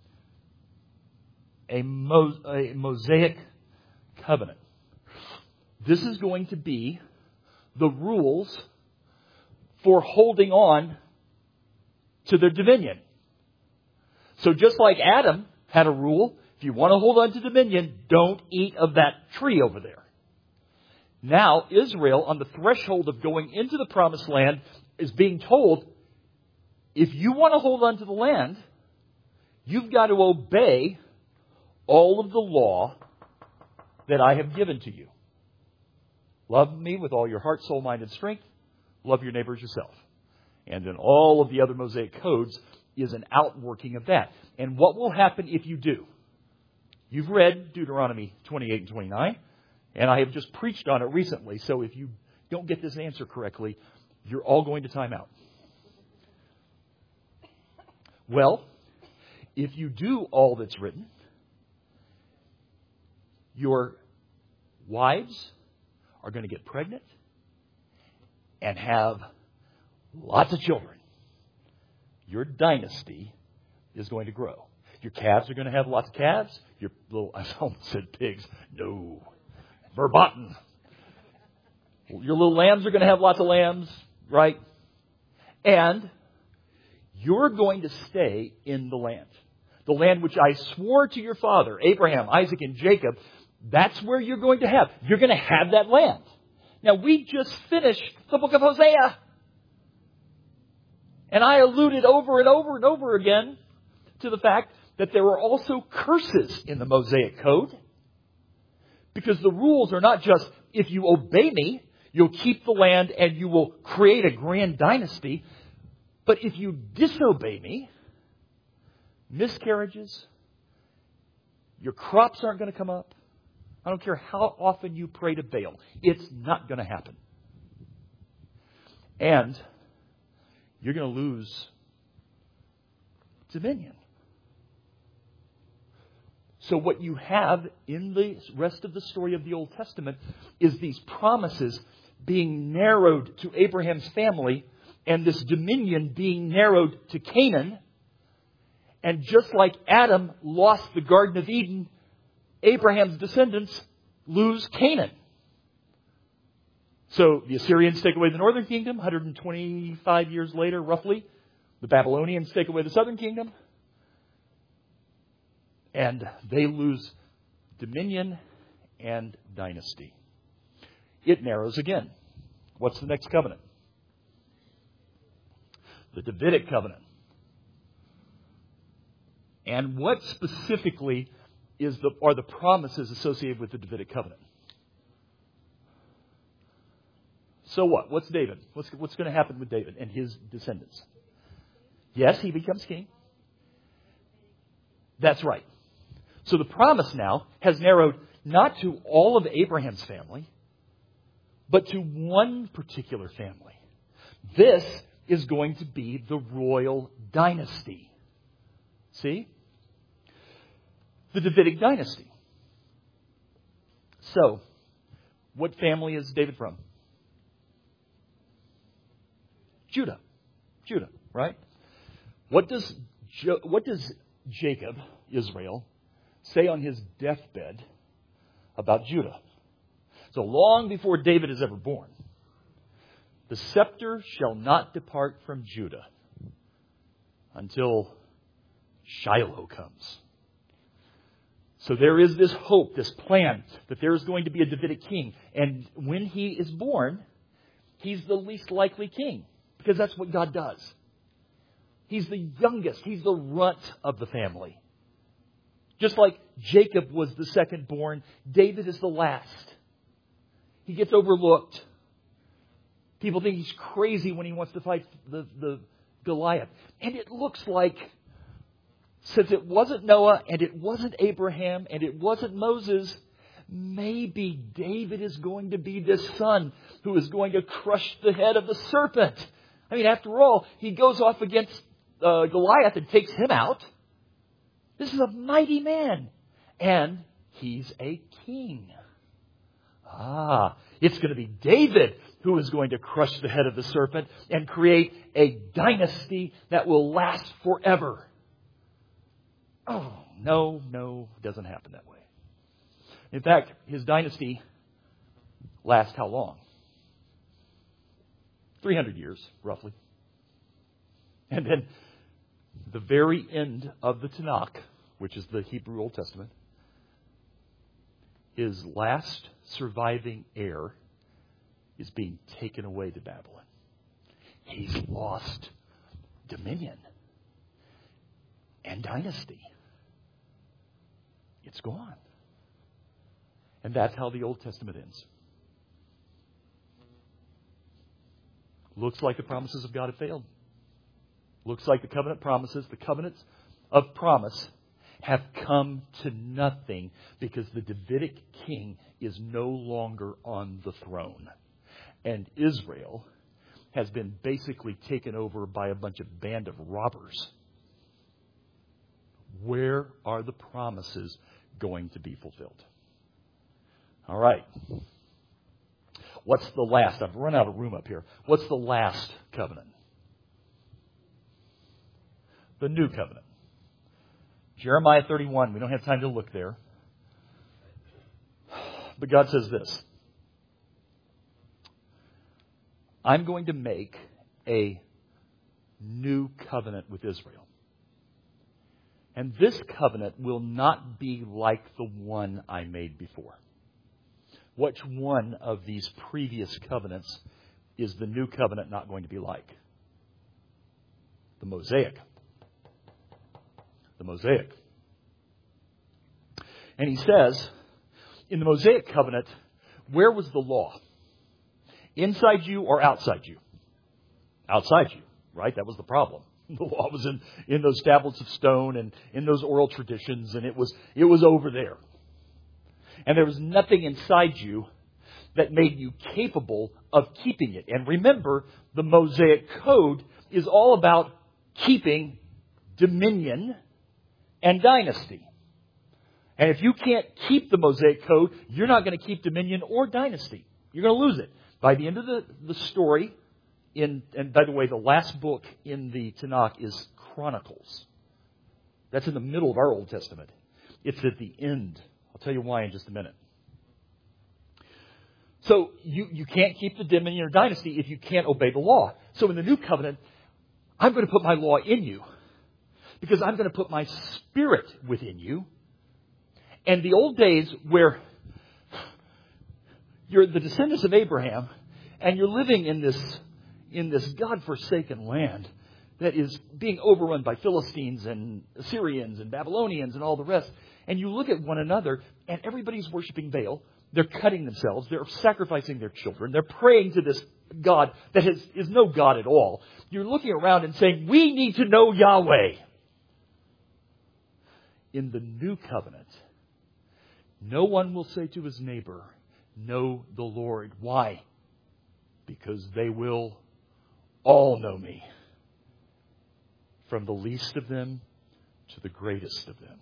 a, Mo- a Mosaic covenant. This is going to be the rules for holding on to their dominion. So just like Adam had a rule, if you want to hold on to dominion, don't eat of that tree over there. Now, Israel, on the threshold of going into the promised land, is being told, if you want to hold on to the land, you've got to obey all of the law that I have given to you. Love me with all your heart, soul, mind, and strength. Love your neighbor as yourself. And then all of the other Mosaic codes is an outworking of that. And what will happen if you do? You've read Deuteronomy twenty-eight and twenty-nine, and I have just preached on it recently. So if you don't get this answer correctly, you're all going to time out. Well, if you do all that's written, your wives are going to get pregnant and have lots of children. Your dynasty is going to grow. Your calves are going to have lots of calves. Your little, I almost said pigs. No. Verboten. Your little lambs are going to have lots of lambs, right? And you're going to stay in the land. The land which I swore to your father, Abraham, Isaac, and Jacob, that's where you're going to have. You're going to have that land. Now, we just finished the book of Hosea. And I alluded over and over and over again to the fact that there were also curses in the Mosaic Code. Because the rules are not just, if you obey me, you'll keep the land and you will create a grand dynasty. But if you disobey me, miscarriages, your crops aren't going to come up. I don't care how often you pray to Baal. It's not going to happen. And you're going to lose dominion. So what you have in the rest of the story of the Old Testament is these promises being narrowed to Abraham's family and this dominion being narrowed to Canaan. And just like Adam lost the Garden of Eden, Abraham's descendants lose Canaan. So the Assyrians take away the northern kingdom, one hundred twenty-five years later, roughly. The Babylonians take away the southern kingdom. And they lose dominion and dynasty. It narrows again. What's the next covenant? The Davidic covenant. And what specifically is the are the promises associated with the Davidic covenant? So what? What's David? What's, what's going to happen with David and his descendants? Yes, he becomes king. That's right. So the promise now has narrowed not to all of Abraham's family, but to one particular family. This is going to be the royal dynasty. See? The Davidic dynasty. So, what family is David from? Judah. Judah, right? What does jo- what does Jacob, Israel, say on his deathbed about Judah? So long before David is ever born. The scepter shall not depart from Judah until Shiloh comes. So there is this hope, this plan that there is going to be a Davidic king. And when he is born, he's the least likely king. Because that's what God does. He's the youngest. He's the runt of the family. Just like Jacob was the second born, David is the last. He gets overlooked. People think he's crazy when he wants to fight the, the Goliath. And it looks like, since it wasn't Noah and it wasn't Abraham and it wasn't Moses, maybe David is going to be this son who is going to crush the head of the serpent. I mean, after all, he goes off against uh, Goliath and takes him out. This is a mighty man. And he's a king. Ah, it's going to be David who is going to crush the head of the serpent and create a dynasty that will last forever. Oh, no, no, it doesn't happen that way. In fact, his dynasty lasts how long? three hundred years, roughly. And then the very end of the Tanakh, which is the Hebrew Old Testament, his last surviving heir is being taken away to Babylon. He's lost dominion and dynasty. It's gone. And that's how the Old Testament ends. Looks like the promises of God have failed. Looks like the covenant promises, the covenants of promise, have come to nothing because the Davidic king is no longer on the throne. And Israel has been basically taken over by a bunch of band of robbers. Where are the promises going to be fulfilled? All right. What's the last? I've run out of room up here. What's the last covenant? The new covenant. Jeremiah thirty-one. We don't have time to look there. But God says this. I'm going to make a new covenant with Israel. And this covenant will not be like the one I made before. Which one of these previous covenants is the new covenant not going to be like? The Mosaic. The Mosaic. And he says, in the Mosaic covenant, where was the law? Inside you or outside you? Outside you, right? That was the problem. The law was in, in those tablets of stone and in those oral traditions, and it was it was over there. And there was nothing inside you that made you capable of keeping it. And remember, the Mosaic Code is all about keeping dominion and dynasty. And if you can't keep the Mosaic Code, you're not going to keep dominion or dynasty. You're going to lose it. By the end of the, the story, in and by the way, the last book in the Tanakh is Chronicles. That's in the middle of our Old Testament. It's at the end. I'll tell you why in just a minute. So you, you can't keep the dominion or dynasty if you can't obey the law. So in the new covenant, I'm going to put my law in you because I'm going to put my spirit within you. And the old days where you're the descendants of Abraham and you're living in this in this God-forsaken land that is being overrun by Philistines and Assyrians and Babylonians and all the rest. And you look at one another and everybody's worshiping Baal. They're cutting themselves. They're sacrificing their children. They're praying to this God that is, is no God at all. You're looking around and saying, we need to know Yahweh. In the new covenant, no one will say to his neighbor, know the Lord. Why? Because they will all know me. From the least of them to the greatest of them.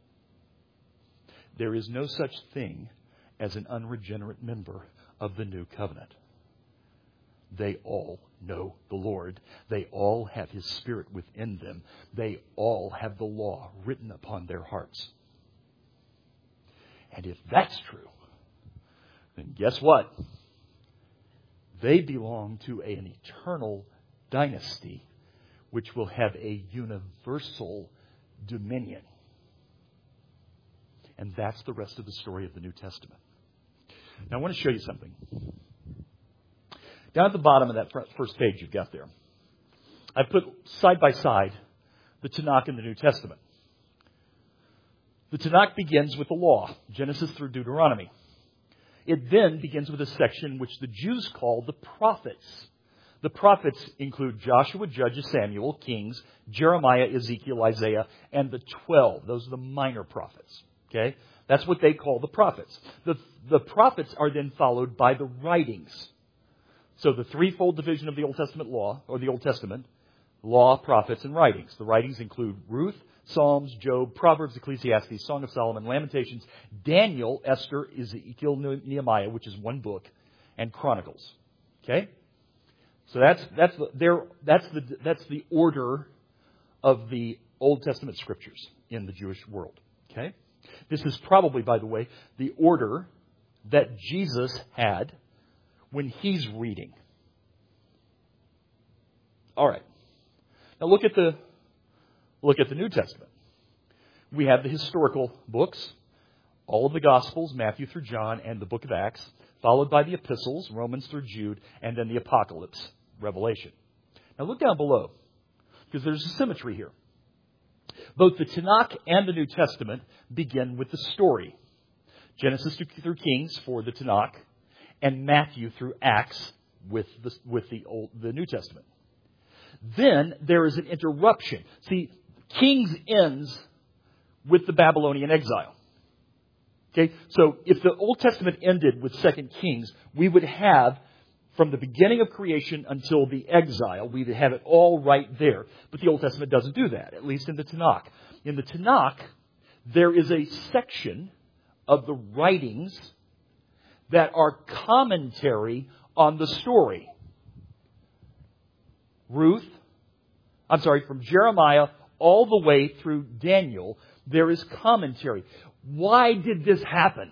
There is no such thing as an unregenerate member of the new covenant. They all know the Lord. They all have His Spirit within them. They all have the law written upon their hearts. And if that's true, then guess what? They belong to an eternal dynasty which will have a universal dominion. And that's the rest of the story of the New Testament. Now I want to show you something. Down at the bottom of that first page you've got there, I put side by side the Tanakh and the New Testament. The Tanakh begins with the law, Genesis through Deuteronomy. It then begins with a section which the Jews call the prophets. The prophets include Joshua, Judges, Samuel, Kings, Jeremiah, Ezekiel, Isaiah, and the twelve. Those are the minor prophets. Okay? That's what they call the prophets. The, the prophets are then followed by the writings. So the threefold division of the Old Testament law, or the Old Testament, Law, prophets, and writings. The writings include Ruth, Psalms, Job, Proverbs, Ecclesiastes, Song of Solomon, Lamentations, Daniel, Esther, Ezekiel, Nehemiah, which is one book, and Chronicles. Okay? So that's that's the there that's the that's the order of the Old Testament scriptures in the Jewish world. Okay? This is probably, by the way, the order that Jesus had when he's reading. All right. Now look at the look at the New Testament. We have the historical books, all of the Gospels, Matthew through John, and the book of Acts, followed by the epistles, Romans through Jude, and then the Apocalypse, Revelation. Now look down below, because there's a symmetry here. Both the Tanakh and the New Testament begin with the story. Genesis through Kings for the Tanakh, and Matthew through Acts with the, with the, Old, the New Testament. Then there is an interruption. See, Kings ends with the Babylonian exile. Okay, so if the Old Testament ended with Second Kings, we would have, from the beginning of creation until the exile, we would have it all right there. But the Old Testament doesn't do that, at least in the Tanakh. In the Tanakh, there is a section of the writings that are commentary on the story. Ruth, I'm sorry, from Jeremiah all the way through Daniel, there is commentary. Why did this happen?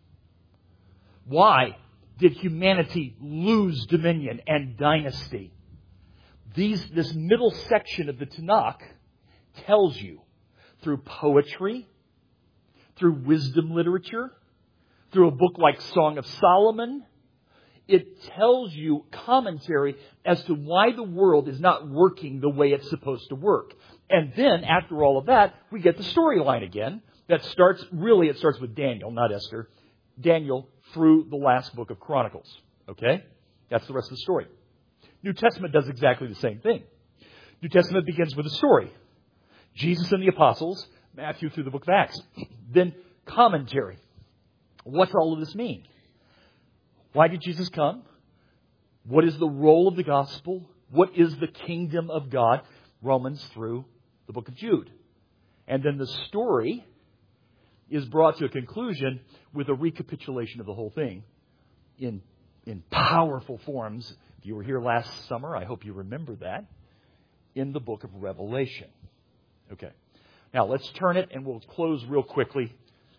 Why did humanity lose dominion and dynasty? These, this middle section of the Tanakh tells you through poetry, through wisdom literature, through a book like Song of Solomon, it tells you commentary as to why the world is not working the way it's supposed to work. And then, after all of that, we get the storyline again. That starts, really, it starts with Daniel, not Esther. Daniel through the last book of Chronicles. Okay? That's the rest of the story. New Testament does exactly the same thing. New Testament begins with a story. Jesus and the apostles, Matthew through the book of Acts. Then commentary. What's all of this mean? Why did Jesus come? What is the role of the gospel? What is the kingdom of God? Romans through the book of Jude. And then the story is brought to a conclusion with a recapitulation of the whole thing in, in powerful forms. If you were here last summer, I hope you remember that, in the book of Revelation. Okay. Now let's turn it and we'll close real quickly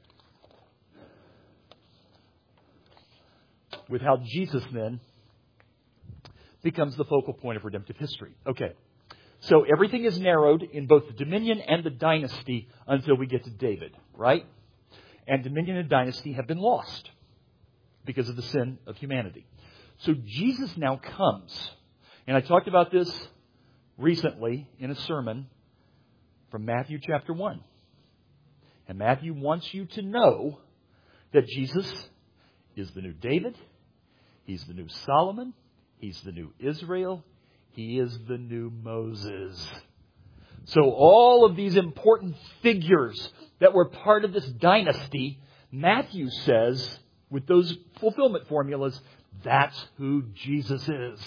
with how Jesus then becomes the focal point of redemptive history. Okay. So everything is narrowed in both the dominion and the dynasty until we get to David, right? And dominion and dynasty have been lost because of the sin of humanity. So Jesus now comes. And I talked about this recently in a sermon from Matthew chapter one. And Matthew wants you to know that Jesus is the new David. He's the new Solomon. He's the new Israel. He is the new Moses. So all of these important figures that were part of this dynasty, Matthew says, with those fulfillment formulas, that's who Jesus is.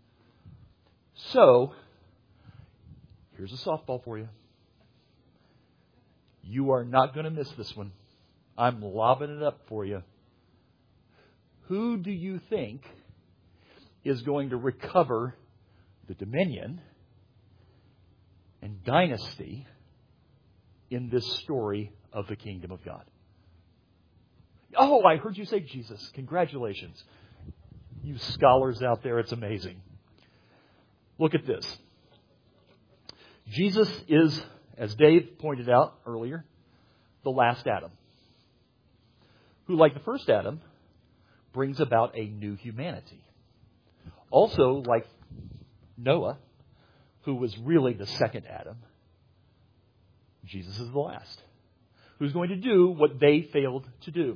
So, here's a softball for you. You are not going to miss this one. I'm lobbing it up for you. Who do you think is going to recover the dominion and dynasty in this story of the kingdom of God? Oh, I heard you say Jesus. Congratulations. You scholars out there, it's amazing. Look at this. Jesus is, as Dave pointed out earlier, the last Adam, who, like the first Adam, brings about a new humanity. Also, like Noah, who was really the second Adam, Jesus is the last, who's going to do what they failed to do.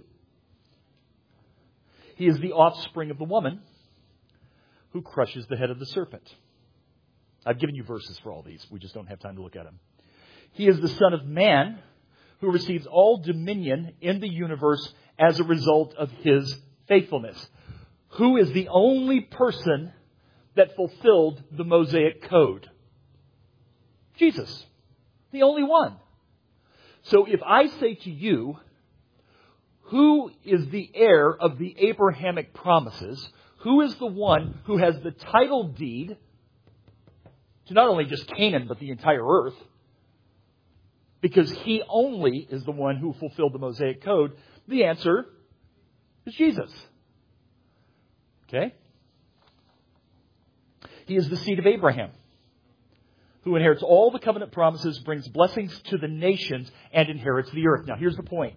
He is the offspring of the woman who crushes the head of the serpent. I've given you verses for all these. We just don't have time to look at them. He is the Son of Man who receives all dominion in the universe as a result of his faithfulness. Who is the only person that fulfilled the Mosaic Code? Jesus. The only one. So if I say to you, who is the heir of the Abrahamic promises? Who is the one who has the title deed to not only just Canaan, but the entire earth? Because he only is the one who fulfilled the Mosaic Code. The answer is Jesus. Okay? He is the seed of Abraham, who inherits all the covenant promises, brings blessings to the nations, and inherits the earth. Now, here's the point.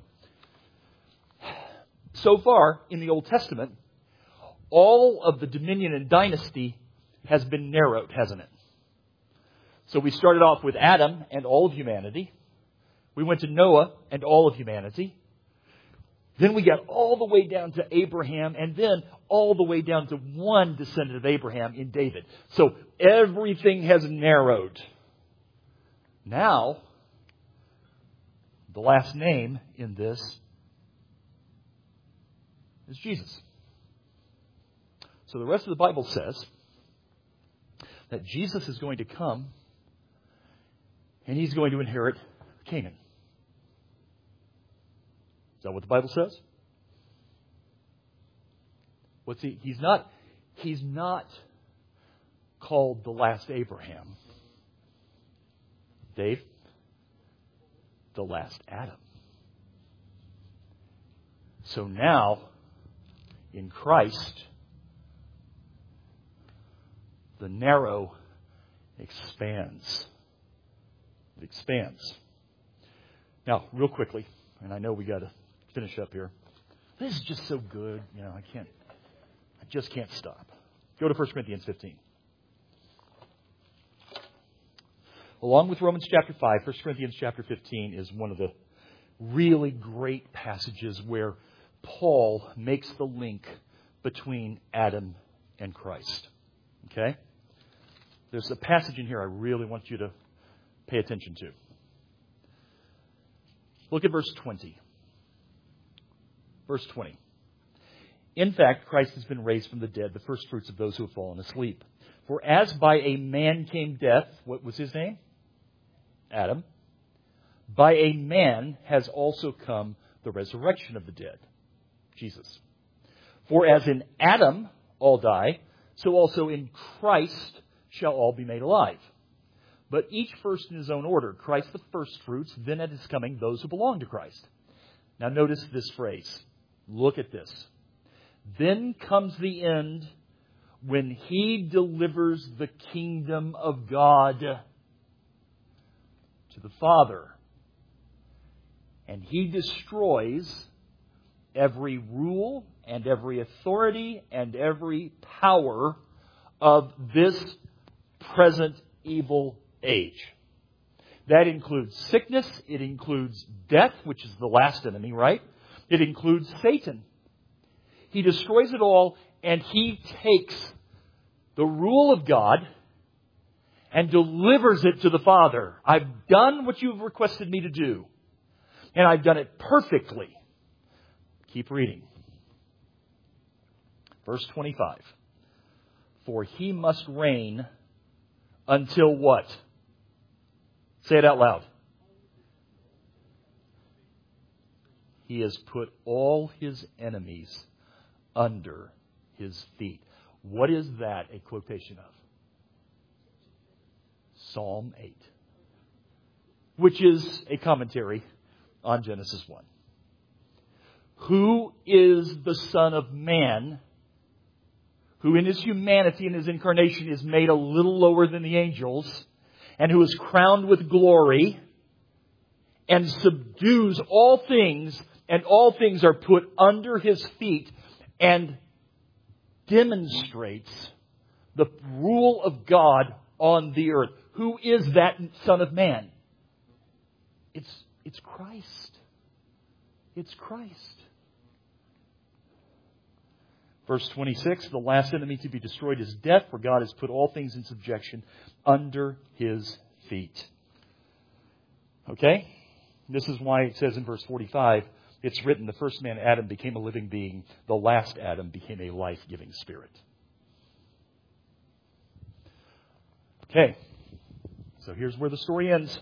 So far, in the Old Testament, all of the dominion and dynasty has been narrowed, hasn't it? So we started off with Adam and all of humanity. We went to Noah and all of humanity. Then we got all the way down to Abraham, and then all the way down to one descendant of Abraham in David. So everything has narrowed. Now, the last name in this is Jesus. So the rest of the Bible says that Jesus is going to come and he's going to inherit Canaan. Is that what the Bible says? What's he? He's not, he's not called the last Abraham. Dave? The last Adam. So now, in Christ, the narrow expands. It expands. Now, real quickly, and I know we got to finish up here. This is just so good. You know, I can't, I just can't stop. Go to First Corinthians fifteen. Along with Romans chapter five, First Corinthians chapter fifteen is one of the really great passages where Paul makes the link between Adam and Christ. Okay? There's a passage in here I really want you to pay attention to. Look at verse twenty. Verse twenty. In fact, Christ has been raised from the dead, the first fruits of those who have fallen asleep. For as by a man came death, what was his name? Adam. By a man has also come the resurrection of the dead. Jesus. For as in Adam all die, so also in Christ shall all be made alive. But each first in his own order. Christ the first fruits, then at his coming those who belong to Christ. Now notice this phrase. Look at this. Then comes the end when he delivers the kingdom of God to the Father. And he destroys every rule and every authority and every power of this present evil age. That includes sickness. It includes death, which is the last enemy, right? It includes Satan. He destroys it all, and he takes the rule of God and delivers it to the Father. I've done what you've requested me to do, and I've done it perfectly. Keep reading. Verse twenty-five. For he must reign until what? Say it out loud. He has put all his enemies under his feet. What is that a quotation of? Psalm eight. Which is a commentary on Genesis one. Who is the Son of Man, who in his humanity and his incarnation is made a little lower than the angels, and who is crowned with glory, and subdues all things, and all things are put under his feet, and demonstrates the rule of God on the earth. Who is that Son of Man? It's, it's Christ. It's Christ. Verse twenty-six, the last enemy to be destroyed is death, for God has put all things in subjection under his feet. Okay? This is why it says in verse forty-five, it's written, the first man, Adam, became a living being. The last Adam became a life-giving spirit. Okay. So here's where the story ends.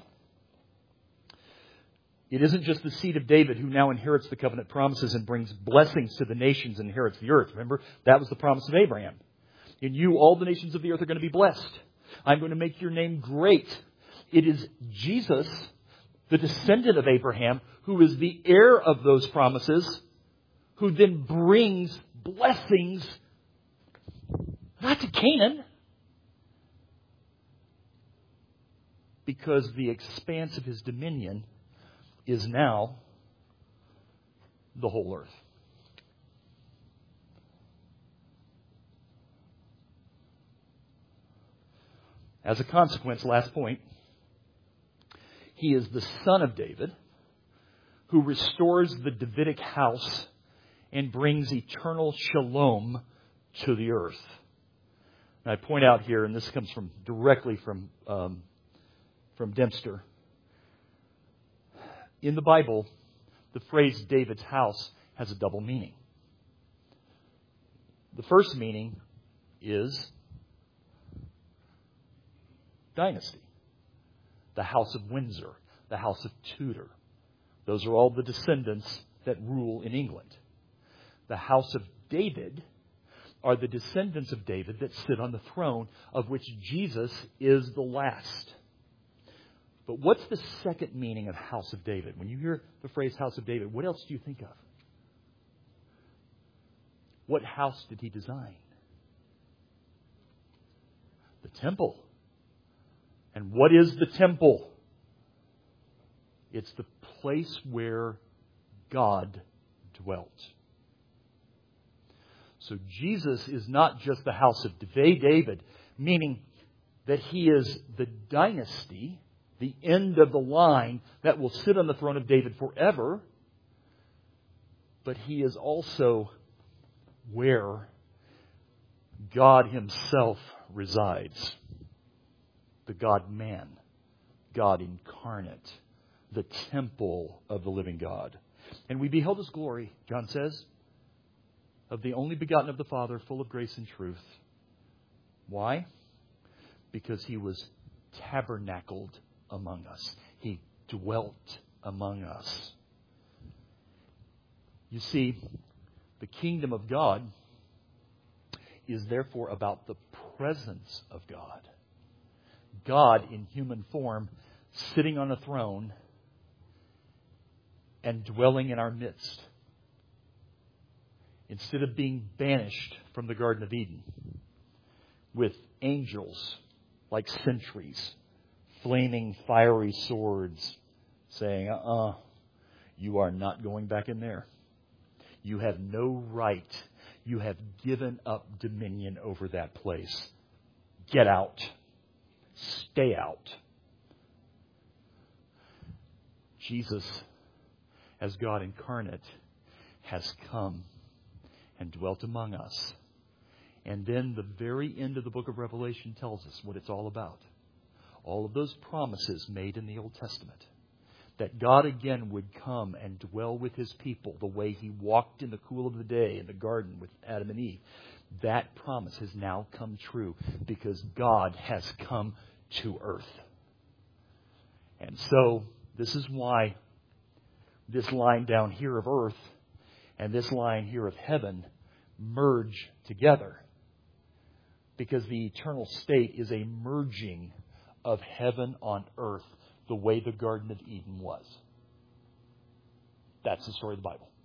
It isn't just the seed of David who now inherits the covenant promises and brings blessings to the nations and inherits the earth. Remember, that was the promise of Abraham. In you, all the nations of the earth are going to be blessed. I'm going to make your name great. It is Jesus, the descendant of Abraham, who is the heir of those promises, who then brings blessings, not to Canaan, because the expanse of his dominion is now the whole earth. As a consequence, last point, he is the son of David who restores the Davidic house and brings eternal shalom to the earth. And I point out here, and this comes from directly from um, from Dempster. In the Bible, the phrase David's house has a double meaning. The first meaning is dynasty. The House of Windsor, the House of Tudor. Those are all the descendants that rule in England. The House of David are the descendants of David that sit on the throne, of which Jesus is the last. But what's the second meaning of House of David? When you hear the phrase House of David, what else do you think of? What house did he design? The temple. And what is the temple? It's the place where God dwelt. So Jesus is not just the house of David, meaning that he is the dynasty, the end of the line that will sit on the throne of David forever. But he is also where God himself resides. The God-man, God incarnate, the temple of the living God. And we beheld his glory, John says, of the only begotten of the Father, full of grace and truth. Why? Because he was tabernacled among us. He dwelt among us. You see, the kingdom of God is therefore about the presence of God. God in human form, sitting on a throne and dwelling in our midst. Instead of being banished from the Garden of Eden with angels like sentries, flaming fiery swords, saying, uh-uh, you are not going back in there. You have no right. You have given up dominion over that place. Get out. Stay out. Jesus, as God incarnate, has come and dwelt among us. And then the very end of the book of Revelation tells us what it's all about. All of those promises made in the Old Testament. That God again would come and dwell with his people the way he walked in the cool of the day in the garden with Adam and Eve. That promise has now come true because God has come to earth. And so this is why this line down here of earth and this line here of heaven merge together. Because the eternal state is a merging of heaven on earth the way the Garden of Eden was. That's the story of the Bible.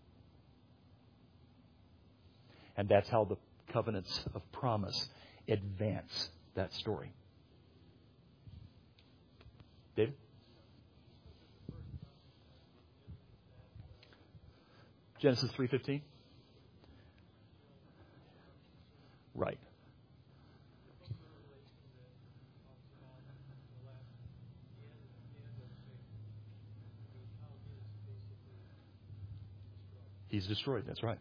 And that's how the covenants of promise advance that story. David? Genesis three fifteen? Right. He's destroyed. That's right.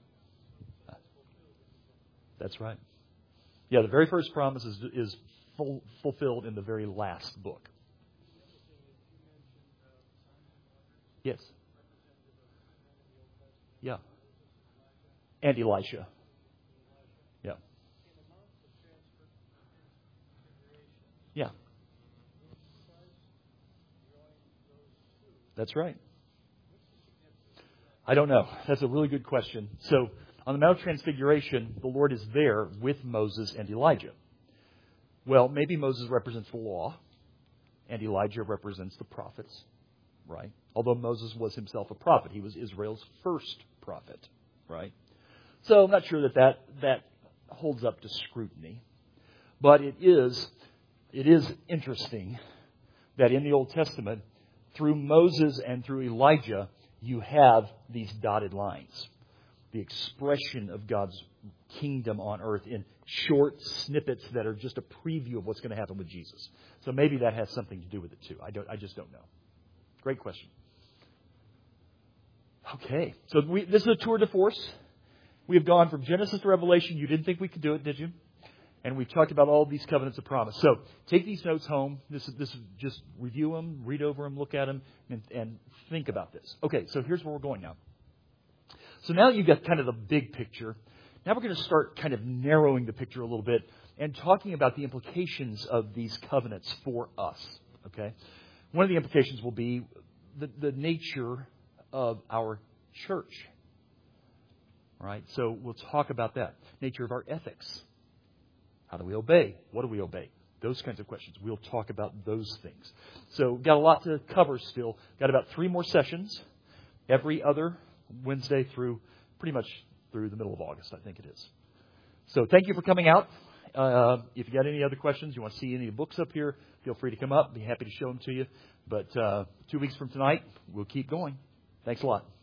That's right. Yeah, the very first promise is, is full, fulfilled in the very last book. Yes. Yeah. And Elisha. Yeah. Yeah. That's right. I don't know. That's a really good question. So on the Mount of Transfiguration, the Lord is there with Moses and Elijah. Well, maybe Moses represents the law and Elijah represents the prophets, right? Although Moses was himself a prophet. He was Israel's first prophet, right? So I'm not sure that that, that holds up to scrutiny. But it is, it is interesting that in the Old Testament, through Moses and through Elijah, you have these dotted lines. The expression of God's kingdom on earth in short snippets that are just a preview of what's going to happen with Jesus. So maybe that has something to do with it too. I don't. I just don't know. Great question. Okay, so we, this is a tour de force. We have gone from Genesis to Revelation. You didn't think we could do it, did you? And we've talked about all these covenants of promise. So take these notes home. This is, this is just review them, read over them, look at them, and, and think about this. Okay, so here's where we're going now. So now you've got kind of the big picture. Now we're going to start kind of narrowing the picture a little bit and talking about the implications of these covenants for us. Okay, one of the implications will be the, the nature of our church. All right, so we'll talk about that. Nature of our ethics. How do we obey? What do we obey? Those kinds of questions. We'll talk about those things. So got a lot to cover still. Got about three more sessions every other Wednesday through pretty much through the middle of August, I think it is. So thank you for coming out. Uh, if you got any other questions, you want to see any of the books up here, feel free to come up. Be happy to show them to you. But uh, two weeks from tonight, we'll keep going. Thanks a lot.